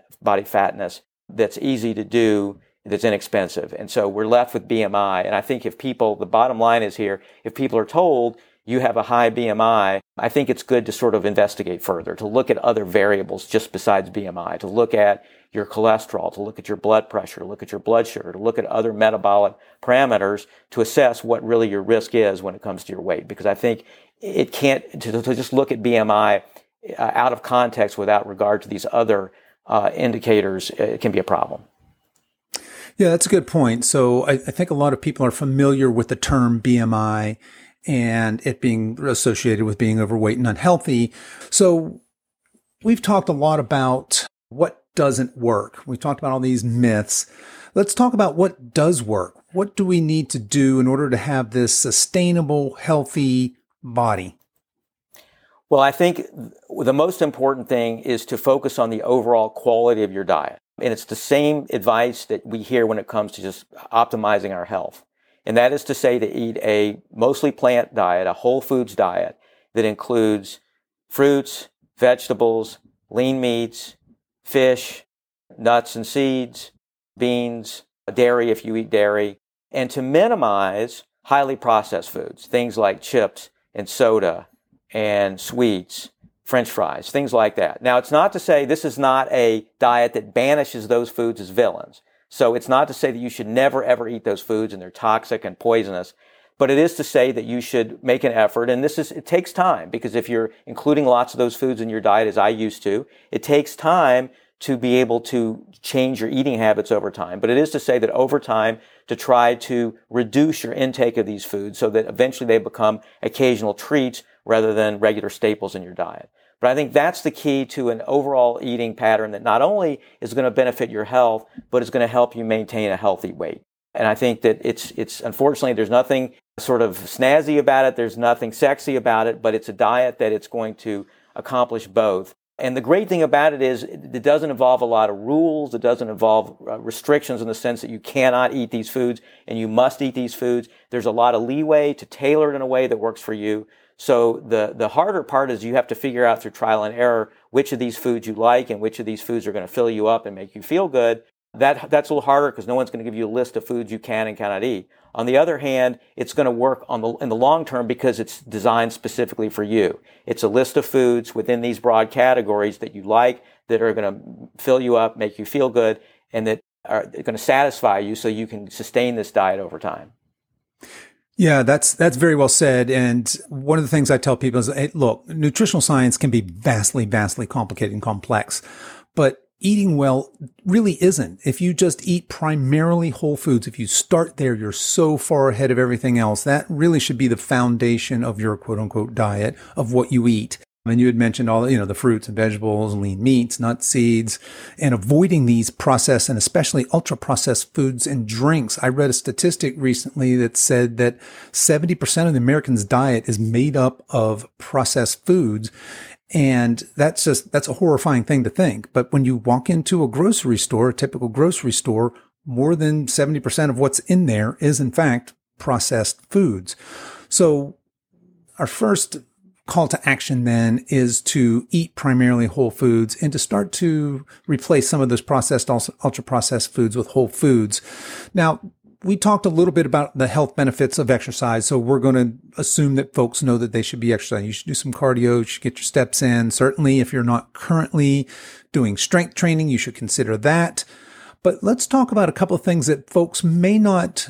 fatness that's easy to do, that's inexpensive. And so we're left with BMI. And I think the bottom line is here, if people are told you have a high BMI, I think it's good to sort of investigate further, to look at other variables just besides BMI, to look at your cholesterol, to look at your blood pressure, look at your blood sugar, to look at other metabolic parameters to assess what really your risk is when it comes to your weight. Because I think it can't, to just look at BMI out of context without regard to these other indicators, it can be a problem. Yeah, that's a good point. So I think a lot of people are familiar with the term BMI, and it being associated with being overweight and unhealthy. So we've talked a lot about what doesn't work. We've talked about all these myths. Let's talk about what does work. What do we need to do in order to have this sustainable, healthy body? Well, I think the most important thing is to focus on the overall quality of your diet. And it's the same advice that we hear when it comes to just optimizing our health. And that is to say to eat a mostly plant diet, a whole foods diet that includes fruits, vegetables, lean meats, fish, nuts and seeds, beans, dairy if you eat dairy, and to minimize highly processed foods, things like chips and soda and sweets, French fries, things like that. Now, it's not to say this is not a diet that banishes those foods as villains. So it's not to say that you should never, ever eat those foods and they're toxic and poisonous, but it is to say that you should make an effort. And it takes time, because if you're including lots of those foods in your diet, as I used to, it takes time to be able to change your eating habits over time. But it is to say that over time, to try to reduce your intake of these foods so that eventually they become occasional treats rather than regular staples in your diet. But I think that's the key to an overall eating pattern that not only is going to benefit your health, but is going to help you maintain a healthy weight. And I think that it's unfortunately, there's nothing sort of snazzy about it. There's nothing sexy about it, but it's a diet that it's going to accomplish both. And the great thing about it is it doesn't involve a lot of rules. It doesn't involve restrictions in the sense that you cannot eat these foods and you must eat these foods. There's a lot of leeway to tailor it in a way that works for you. So the harder part is you have to figure out through trial and error which of these foods you like and which of these foods are going to fill you up and make you feel good. That's a little harder because no one's going to give you a list of foods you can and cannot eat. On the other hand, it's going to work in the long term because it's designed specifically for you. It's a list of foods within these broad categories that you like, that are going to fill you up, make you feel good, and that are going to satisfy you so you can sustain this diet over time. Yeah, that's very well said. And one of the things I tell people is, hey, look, nutritional science can be vastly, vastly complicated and complex, but eating well really isn't. If you just eat primarily whole foods, if you start there, you're so far ahead of everything else. That really should be the foundation of your quote unquote diet of what you eat. And you had mentioned all, the fruits and vegetables, lean meats, nuts, seeds, and avoiding these processed and especially ultra processed foods and drinks. I read a statistic recently that said that 70% of the Americans' diet is made up of processed foods. And that's a horrifying thing to think. But when you walk into a grocery store, a typical grocery store, more than 70% of what's in there is in fact processed foods. So our first call to action then is to eat primarily whole foods and to start to replace some of those processed, ultra processed foods with whole foods. Now, we talked a little bit about the health benefits of exercise. So we're going to assume that folks know that they should be exercising. You should do some cardio. You should get your steps in. Certainly, if you're not currently doing strength training, you should consider that. But let's talk about a couple of things that folks may not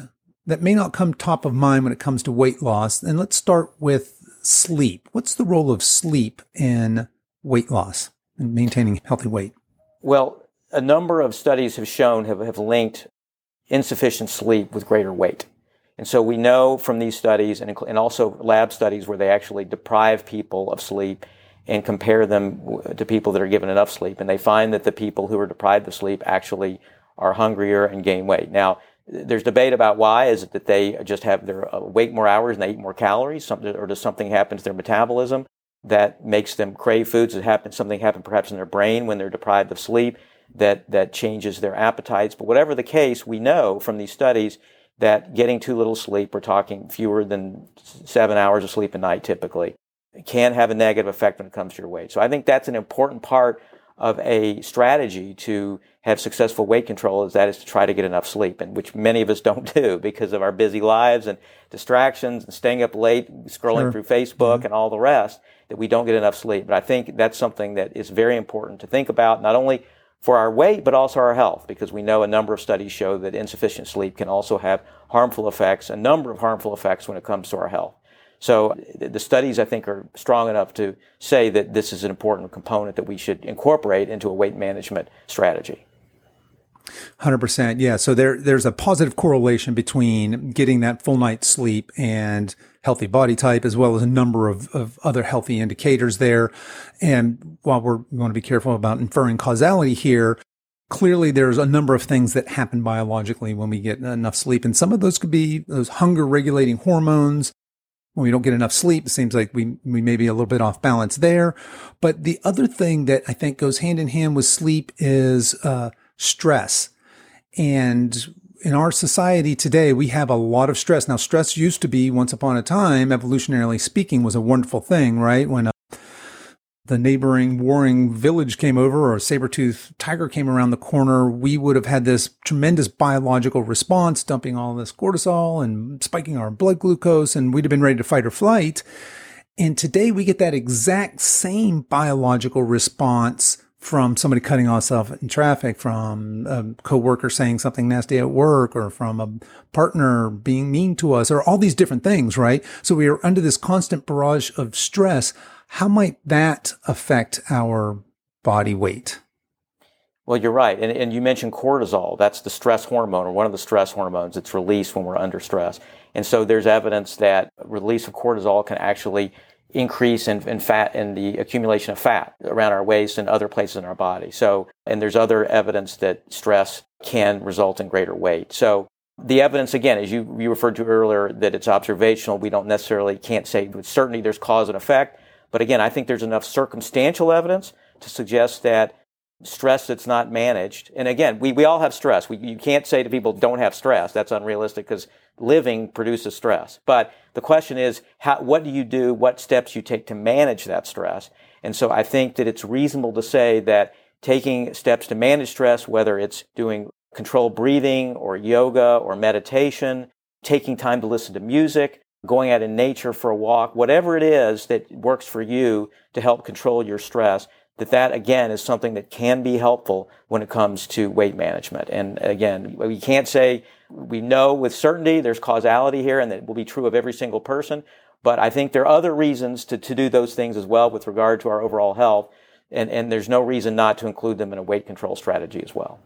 come top of mind when it comes to weight loss. And let's start with sleep. What's the role of sleep in weight loss and maintaining healthy weight? Well, a number of studies have linked insufficient sleep with greater weight. And so we know from these studies and also lab studies where they actually deprive people of sleep and compare them to people that are given enough sleep. And they find that the people who are deprived of sleep actually are hungrier and gain weight. Now, there's debate about why. Is it that they just have their awake more hours and they eat more calories, or does something happen to their metabolism that makes them crave foods? Something happen perhaps in their brain when they're deprived of sleep that changes their appetites. But whatever the case, we know from these studies that getting too little sleep, we're talking fewer than 7 hours of sleep a night typically, can have a negative effect when it comes to your weight. So I think that's an important part of a strategy to have successful weight control is to try to get enough sleep, and which many of us don't do because of our busy lives and distractions and staying up late, scrolling through Facebook and all the rest, that we don't get enough sleep. But I think that's something that is very important to think about, not only for our weight, but also our health, because we know a number of studies show that insufficient sleep can also have a number of harmful effects when it comes to our health. So the studies, I think, are strong enough to say that this is an important component that we should incorporate into a weight management strategy. 100%. Yeah. So there's a positive correlation between getting that full night's sleep and healthy body type, as well as a number of other healthy indicators there. And while we want to be careful about inferring causality here, clearly there's a number of things that happen biologically when we get enough sleep. And some of those could be those hunger regulating hormones. When we don't get enough sleep, it seems like we may be a little bit off balance there. But the other thing that I think goes hand in hand with sleep is stress. And in our society today, we have a lot of stress. Now, stress used to be, once upon a time, evolutionarily speaking, was a wonderful thing, right? When the neighboring warring village came over, or a saber-toothed tiger came around the corner, we would have had this tremendous biological response, dumping all this cortisol and spiking our blood glucose, and we'd have been ready to fight or flight. And today we get that exact same biological response from somebody cutting us off in traffic, from a coworker saying something nasty at work, or from a partner being mean to us, or all these different things, right? So we are under this constant barrage of stress. How might that affect our body weight? Well, you're right. And you mentioned cortisol. That's the stress hormone, or one of the stress hormones that's released when we're under stress. And so there's evidence that release of cortisol can actually increase in fat and the accumulation of fat around our waist and other places in our body. So, and there's other evidence that stress can result in greater weight. So the evidence, again, as you referred to earlier, that it's observational. We don't necessarily can't say with certainty there's cause and effect. But again, I think there's enough circumstantial evidence to suggest that stress that's not managed, and again, we all have stress. You can't say to people don't have stress. That's unrealistic, because living produces stress. But the question is, what do you do, what steps you take to manage that stress? And so I think that it's reasonable to say that taking steps to manage stress, whether it's doing controlled breathing or yoga or meditation, taking time to listen to music, going out in nature for a walk, whatever it is that works for you to help control your stress, that again is something that can be helpful when it comes to weight management. And again, we can't say we know with certainty there's causality here and that it will be true of every single person, but I think there are other reasons to do those things as well with regard to our overall health, and there's no reason not to include them in a weight control strategy as well.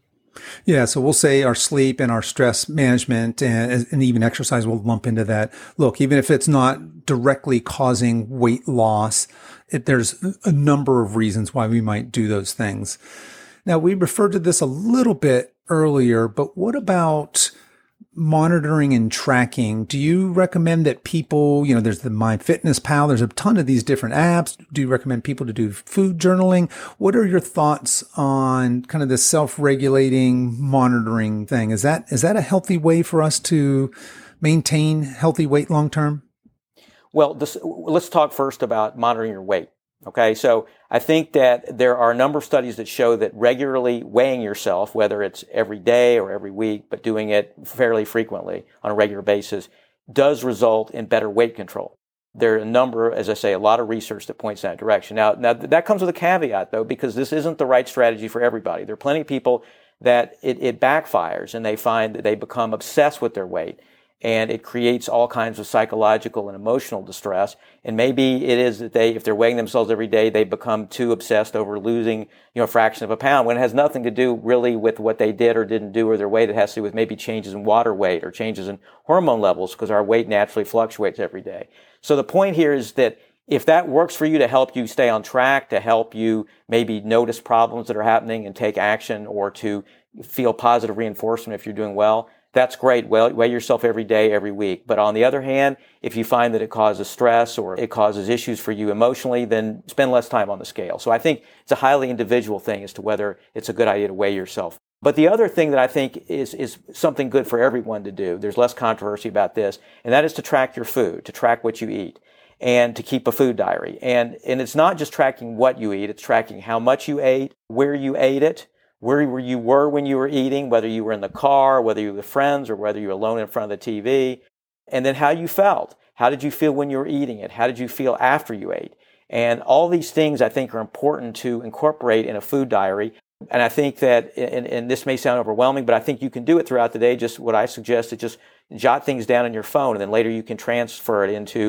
Yeah, so we'll say our sleep and our stress management and even exercise will lump into that. Look, even if it's not directly causing weight loss, there's a number of reasons why we might do those things. Now, we referred to this a little bit earlier, but what about monitoring and tracking? Do you recommend that people, there's the MyFitnessPal, there's a ton of these different apps. Do you recommend people to do food journaling? What are your thoughts on kind of this self-regulating monitoring thing? Is that a healthy way for us to maintain healthy weight long-term? Well, let's talk first about monitoring your weight. Okay, so I think that there are a number of studies that show that regularly weighing yourself, whether it's every day or every week, but doing it fairly frequently on a regular basis, does result in better weight control. There are a number, as I say, a lot of research that points in that direction. Now that comes with a caveat, though, because this isn't the right strategy for everybody. There are plenty of people that it backfires and they find that they become obsessed with their weight. And it creates all kinds of psychological and emotional distress. And maybe it is that if they're weighing themselves every day, they become too obsessed over losing, a fraction of a pound, when it has nothing to do really with what they did or didn't do or their weight. It has to do with maybe changes in water weight or changes in hormone levels, because our weight naturally fluctuates every day. So the point here is that if that works for you to help you stay on track, to help you maybe notice problems that are happening and take action, or to feel positive reinforcement if you're doing well, that's great. Well, weigh yourself every day, every week. But on the other hand, if you find that it causes stress or it causes issues for you emotionally, then spend less time on the scale. So I think it's a highly individual thing as to whether it's a good idea to weigh yourself. But the other thing that I think is something good for everyone to do, there's less controversy about this, and that is to track your food, to track what you eat, and to keep a food diary. And it's not just tracking what you eat, it's tracking how much you ate, where you ate it, where you were when you were eating, whether you were in the car, whether you were with friends, or whether you were alone in front of the TV, and then how you felt. How did you feel when you were eating it? How did you feel after you ate? And all these things I think are important to incorporate in a food diary. And I think that, and this may sound overwhelming, but I think you can do it throughout the day. Just what I suggest is just jot things down on your phone, and then later you can transfer it into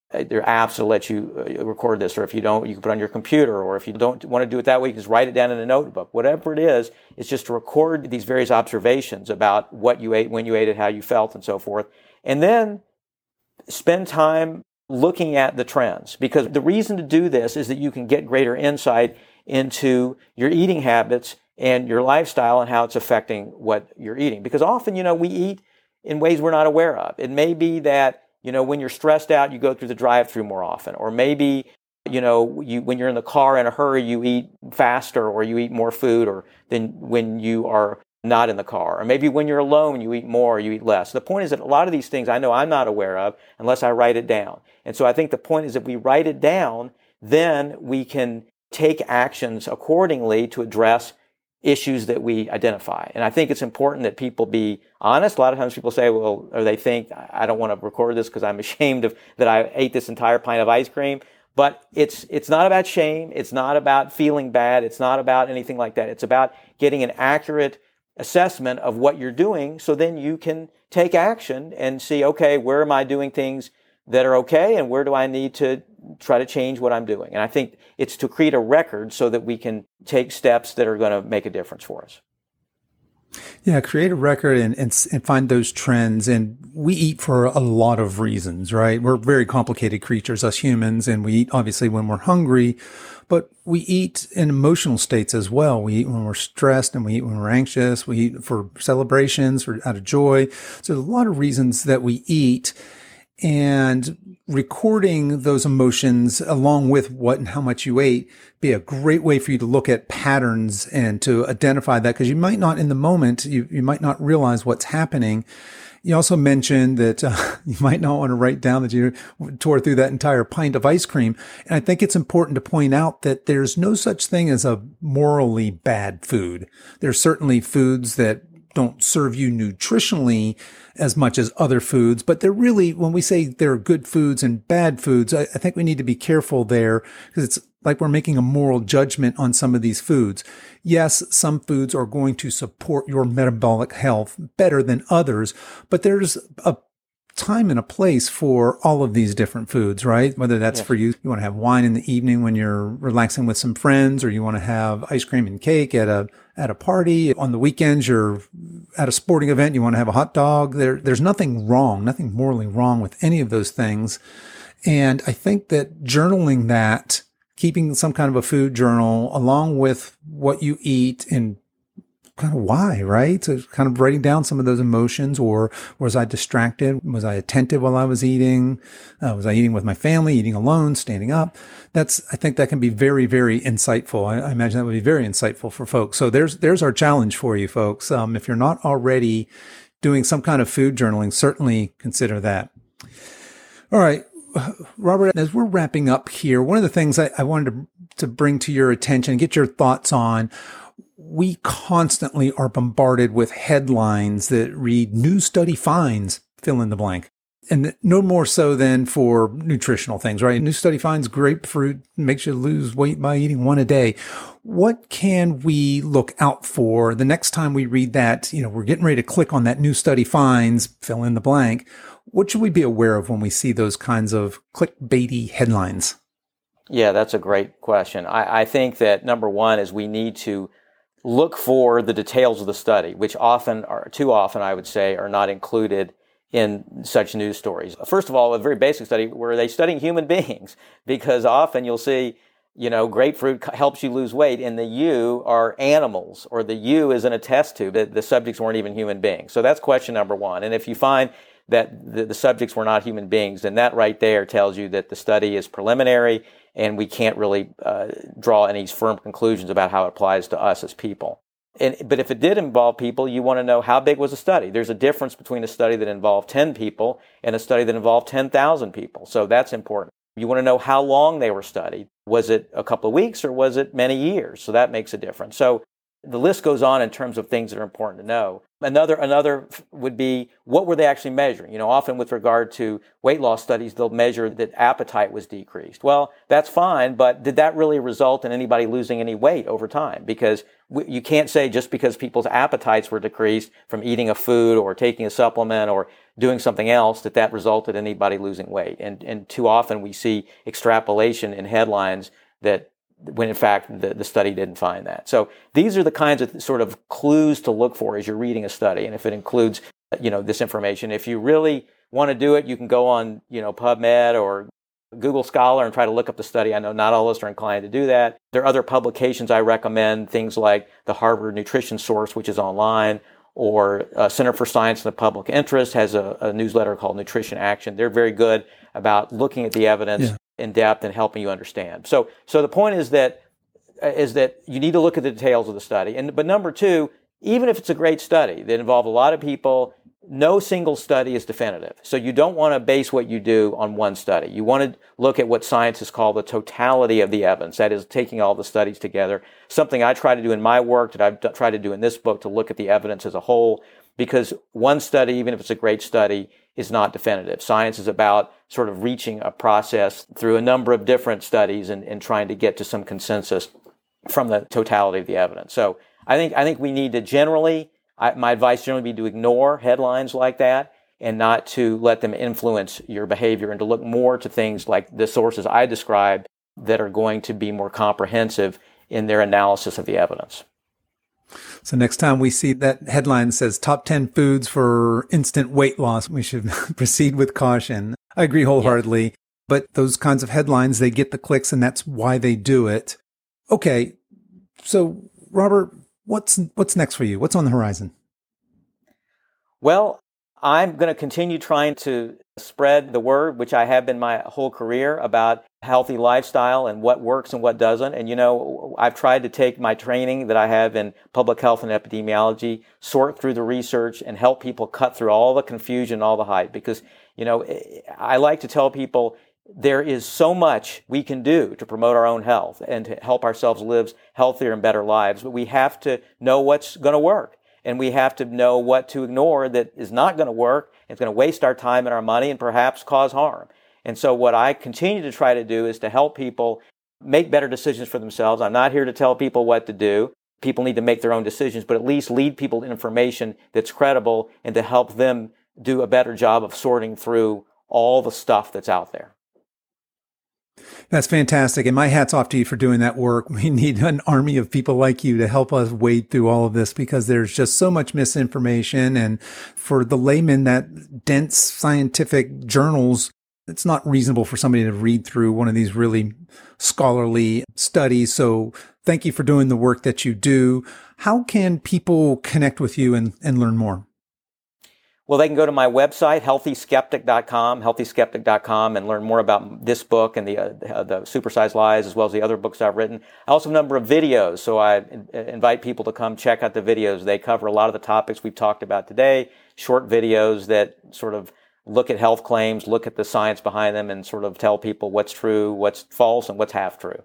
There are apps that let you record this, or if you don't, you can put it on your computer, or if you don't want to do it that way, you can just write it down in a notebook. Whatever it is, it's just to record these various observations about what you ate, when you ate it, how you felt, and so forth. And then spend time looking at the trends, because the reason to do this is that you can get greater insight into your eating habits and your lifestyle and how it's affecting what you're eating. Because often, we eat in ways we're not aware of. It may be that, when you're stressed out, you go through the drive-through more often. Or maybe, when you're in the car in a hurry, you eat faster or you eat more food than when you are not in the car. Or maybe when you're alone, you eat more or you eat less. The point is that a lot of these things I know I'm not aware of unless I write it down. And so I think the point is if we write it down, then we can take actions accordingly to address issues that we identify. And I think it's important that people be honest. A lot of times people say, or they think, I don't want to record this because I'm ashamed of that I ate this entire pint of ice cream. But it's not about shame. It's not about feeling bad. It's not about anything like that. It's about getting an accurate assessment of what you're doing, so then you can take action and see, okay, where am I doing things that are okay, and where do I need to try to change what I'm doing? And I think it's to create a record so that we can take steps that are going to make a difference for us. Yeah, create a record and find those trends. And we eat for a lot of reasons, right? We're very complicated creatures, us humans, and we eat obviously when we're hungry, but we eat in emotional states as well. We eat when we're stressed, and we eat when we're anxious. We eat for celebrations, out of joy. So there's a lot of reasons that we eat. And recording those emotions along with what and how much you ate be a great way for you to look at patterns and to identify that, because you might not in the moment, you might not realize what's happening. You also mentioned that you might not want to write down that you tore through that entire pint of ice cream. And I think it's important to point out that there's no such thing as a morally bad food. There's certainly foods that don't serve you nutritionally as much as other foods, but they're really, when we say there are good foods and bad foods, I think we need to be careful there, because it's like we're making a moral judgment on some of these foods. Yes, some foods are going to support your metabolic health better than others, but there's a time and a place for all of these different foods, right? Whether that's for you want to have wine in the evening when you're relaxing with some friends, or you want to have ice cream and cake at a party. On the weekends, you're at a sporting event, you want to have a hot dog. There's nothing wrong, nothing morally wrong with any of those things. And I think that journaling that, keeping some kind of a food journal along with what you eat and kind of why, right? So kind of writing down some of those emotions, or was I distracted? Was I attentive while I was eating? Was I eating with my family, eating alone, standing up? I think that can be very, very insightful. I imagine that would be very insightful for folks. So there's our challenge for you folks. If you're not already doing some kind of food journaling, certainly consider that. All right, Robert, as we're wrapping up here, one of the things I wanted to bring to your attention, get your thoughts on, we constantly are bombarded with headlines that read new study finds, fill in the blank. And no more so than for nutritional things, right? New study finds grapefruit makes you lose weight by eating one a day. What can we look out for the next time we read that? We're getting ready to click on that new study finds, fill in the blank. What should we be aware of when we see those kinds of clickbaity headlines? Yeah, that's a great question. I think that number one is we need to look for the details of the study, which too often, I would say, are not included in such news stories. First of all, a very basic study, were they studying human beings? Because often you'll see, grapefruit helps you lose weight, and the U are animals, or the U is in a test tube. The subjects weren't even human beings. So that's question number one. And if you find that the subjects were not human beings, then that right there tells you that the study is preliminary, and we can't really draw any firm conclusions about how it applies to us as people. But if it did involve people, you want to know how big was the study. There's a difference between a study that involved 10 people and a study that involved 10,000 people. So that's important. You want to know how long they were studied. Was it a couple of weeks or was it many years? So that makes a difference. So The list goes on in terms of things that are important to know. Another would be, what were they actually measuring? Often with regard to weight loss studies, they'll measure that appetite was decreased. Well, that's fine, but did that really result in anybody losing any weight over time? Because you can't say just because people's appetites were decreased from eating a food or taking a supplement or doing something else that resulted in anybody losing weight. And too often we see extrapolation in headlines that when in fact the study didn't find that. So these are the kinds of sort of clues to look for as you're reading a study. And if it includes, this information, if you really want to do it, you can go on, PubMed or Google Scholar and try to look up the study. I know not all of us are inclined to do that. There are other publications I recommend, things like the Harvard Nutrition Source, which is online, or Center for Science and the Public Interest has a newsletter called Nutrition Action. They're very good about looking at the evidence in depth and helping you understand. So the point is that you need to look at the details of the study. But number two, even if it's a great study that involved a lot of people, no single study is definitive. So you don't want to base what you do on one study. You want to look at what scientists call the totality of the evidence. That is, taking all the studies together. Something I try to do in my work, that I've tried to do in this book, to look at the evidence as a whole, because one study, even if it's a great study, is not definitive. Science is about sort of reaching a process through a number of different studies and trying to get to some consensus from the totality of the evidence. So I think we need to my advice generally be to ignore headlines like that and not to let them influence your behavior, and to look more to things like the sources I described that are going to be more comprehensive in their analysis of the evidence. So next time we see that headline says top 10 foods for instant weight loss, we should proceed with caution. I agree wholeheartedly. Yeah. But those kinds of headlines, they get the clicks, and that's why they do it. Okay. So Robert, what's next for you? What's on the horizon? Well, I'm going to continue trying to spread the word, which I have been my whole career, about healthy lifestyle and what works and what doesn't. And, I've tried to take my training that I have in public health and epidemiology, sort through the research, and help people cut through all the confusion, all the hype. Because, I like to tell people there is so much we can do to promote our own health and to help ourselves live healthier and better lives. But we have to know what's going to work. And we have to know what to ignore that is not going to work. It's going to waste our time and our money and perhaps cause harm. And so what I continue to try to do is to help people make better decisions for themselves. I'm not here to tell people what to do. People need to make their own decisions, but at least lead people to information that's credible and to help them do a better job of sorting through all the stuff that's out there. That's fantastic. And my hat's off to you for doing that work. We need an army of people like you to help us wade through all of this, because there's just so much misinformation. And for the layman, that dense scientific journals, it's not reasonable for somebody to read through one of these really scholarly studies. So thank you for doing the work that you do. How can people connect with you and learn more? Well, they can go to my website, healthyskeptic.com, and learn more about this book and the Supersized Lies, as well as the other books I've written. I also have a number of videos, so I invite people to come check out the videos. They cover a lot of the topics we've talked about today, short videos that sort of look at health claims, look at the science behind them, and sort of tell people what's true, what's false, and what's half true.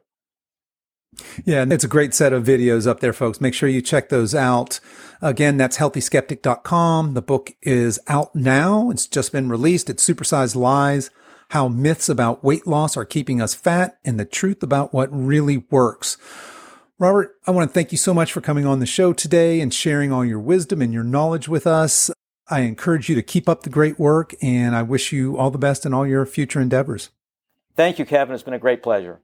Yeah, it's a great set of videos up there, folks. Make sure you check those out. Again, that's healthyskeptic.com. The book is out now. It's just been released. It's Supersized Lies, How Myths About Weight Loss Are Keeping Us Fat, and the Truth About What Really Works. Robert, I want to thank you so much for coming on the show today and sharing all your wisdom and your knowledge with us. I encourage you to keep up the great work, and I wish you all the best in all your future endeavors. Thank you, Kevin. It's been a great pleasure.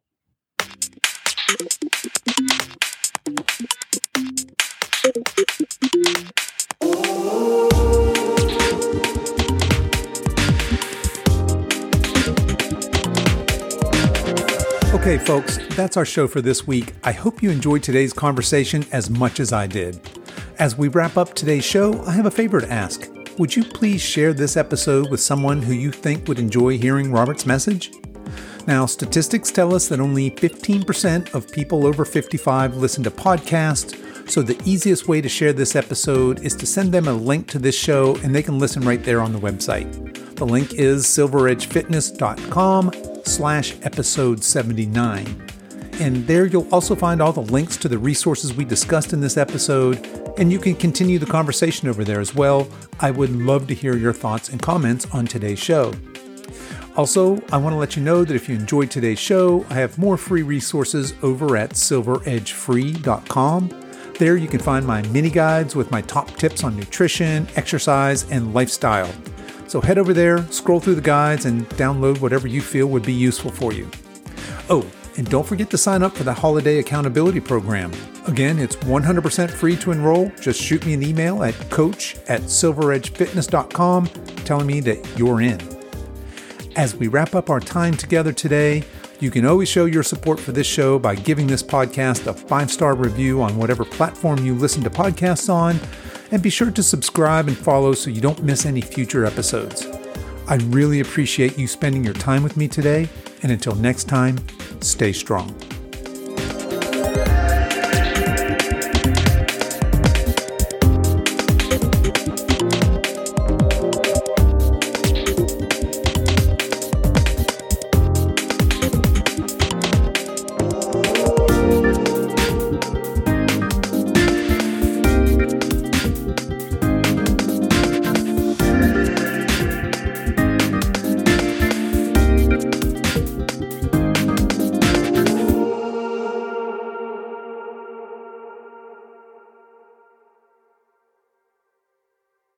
Okay, folks, that's our show for this week. I hope you enjoyed today's conversation as much as I did. As we wrap up today's show, I have a favor to ask. Would you please share this episode with someone who you think would enjoy hearing Robert's message? Now, statistics tell us that only 15% of people over 55 listen to podcasts, so the easiest way to share this episode is to send them a link to this show and they can listen right there on the website. The link is silveredgefitness.com/episode 79. And there you'll also find all the links to the resources we discussed in this episode, and you can continue the conversation over there as well. I would love to hear your thoughts and comments on today's show. Also, I want to let you know that if you enjoyed today's show, I have more free resources over at silveredgefree.com. There you can find my mini guides with my top tips on nutrition, exercise, and lifestyle. So head over there, scroll through the guides, and download whatever you feel would be useful for you. Oh, and don't forget to sign up for the Holiday Accountability Program. Again, it's 100% free to enroll. Just shoot me an email at coach@silveredgefitness.com telling me that you're in. As we wrap up our time together today, you can always show your support for this show by giving this podcast a 5-star review on whatever platform you listen to podcasts on, and be sure to subscribe and follow so you don't miss any future episodes. I really appreciate you spending your time with me today, and until next time, stay strong.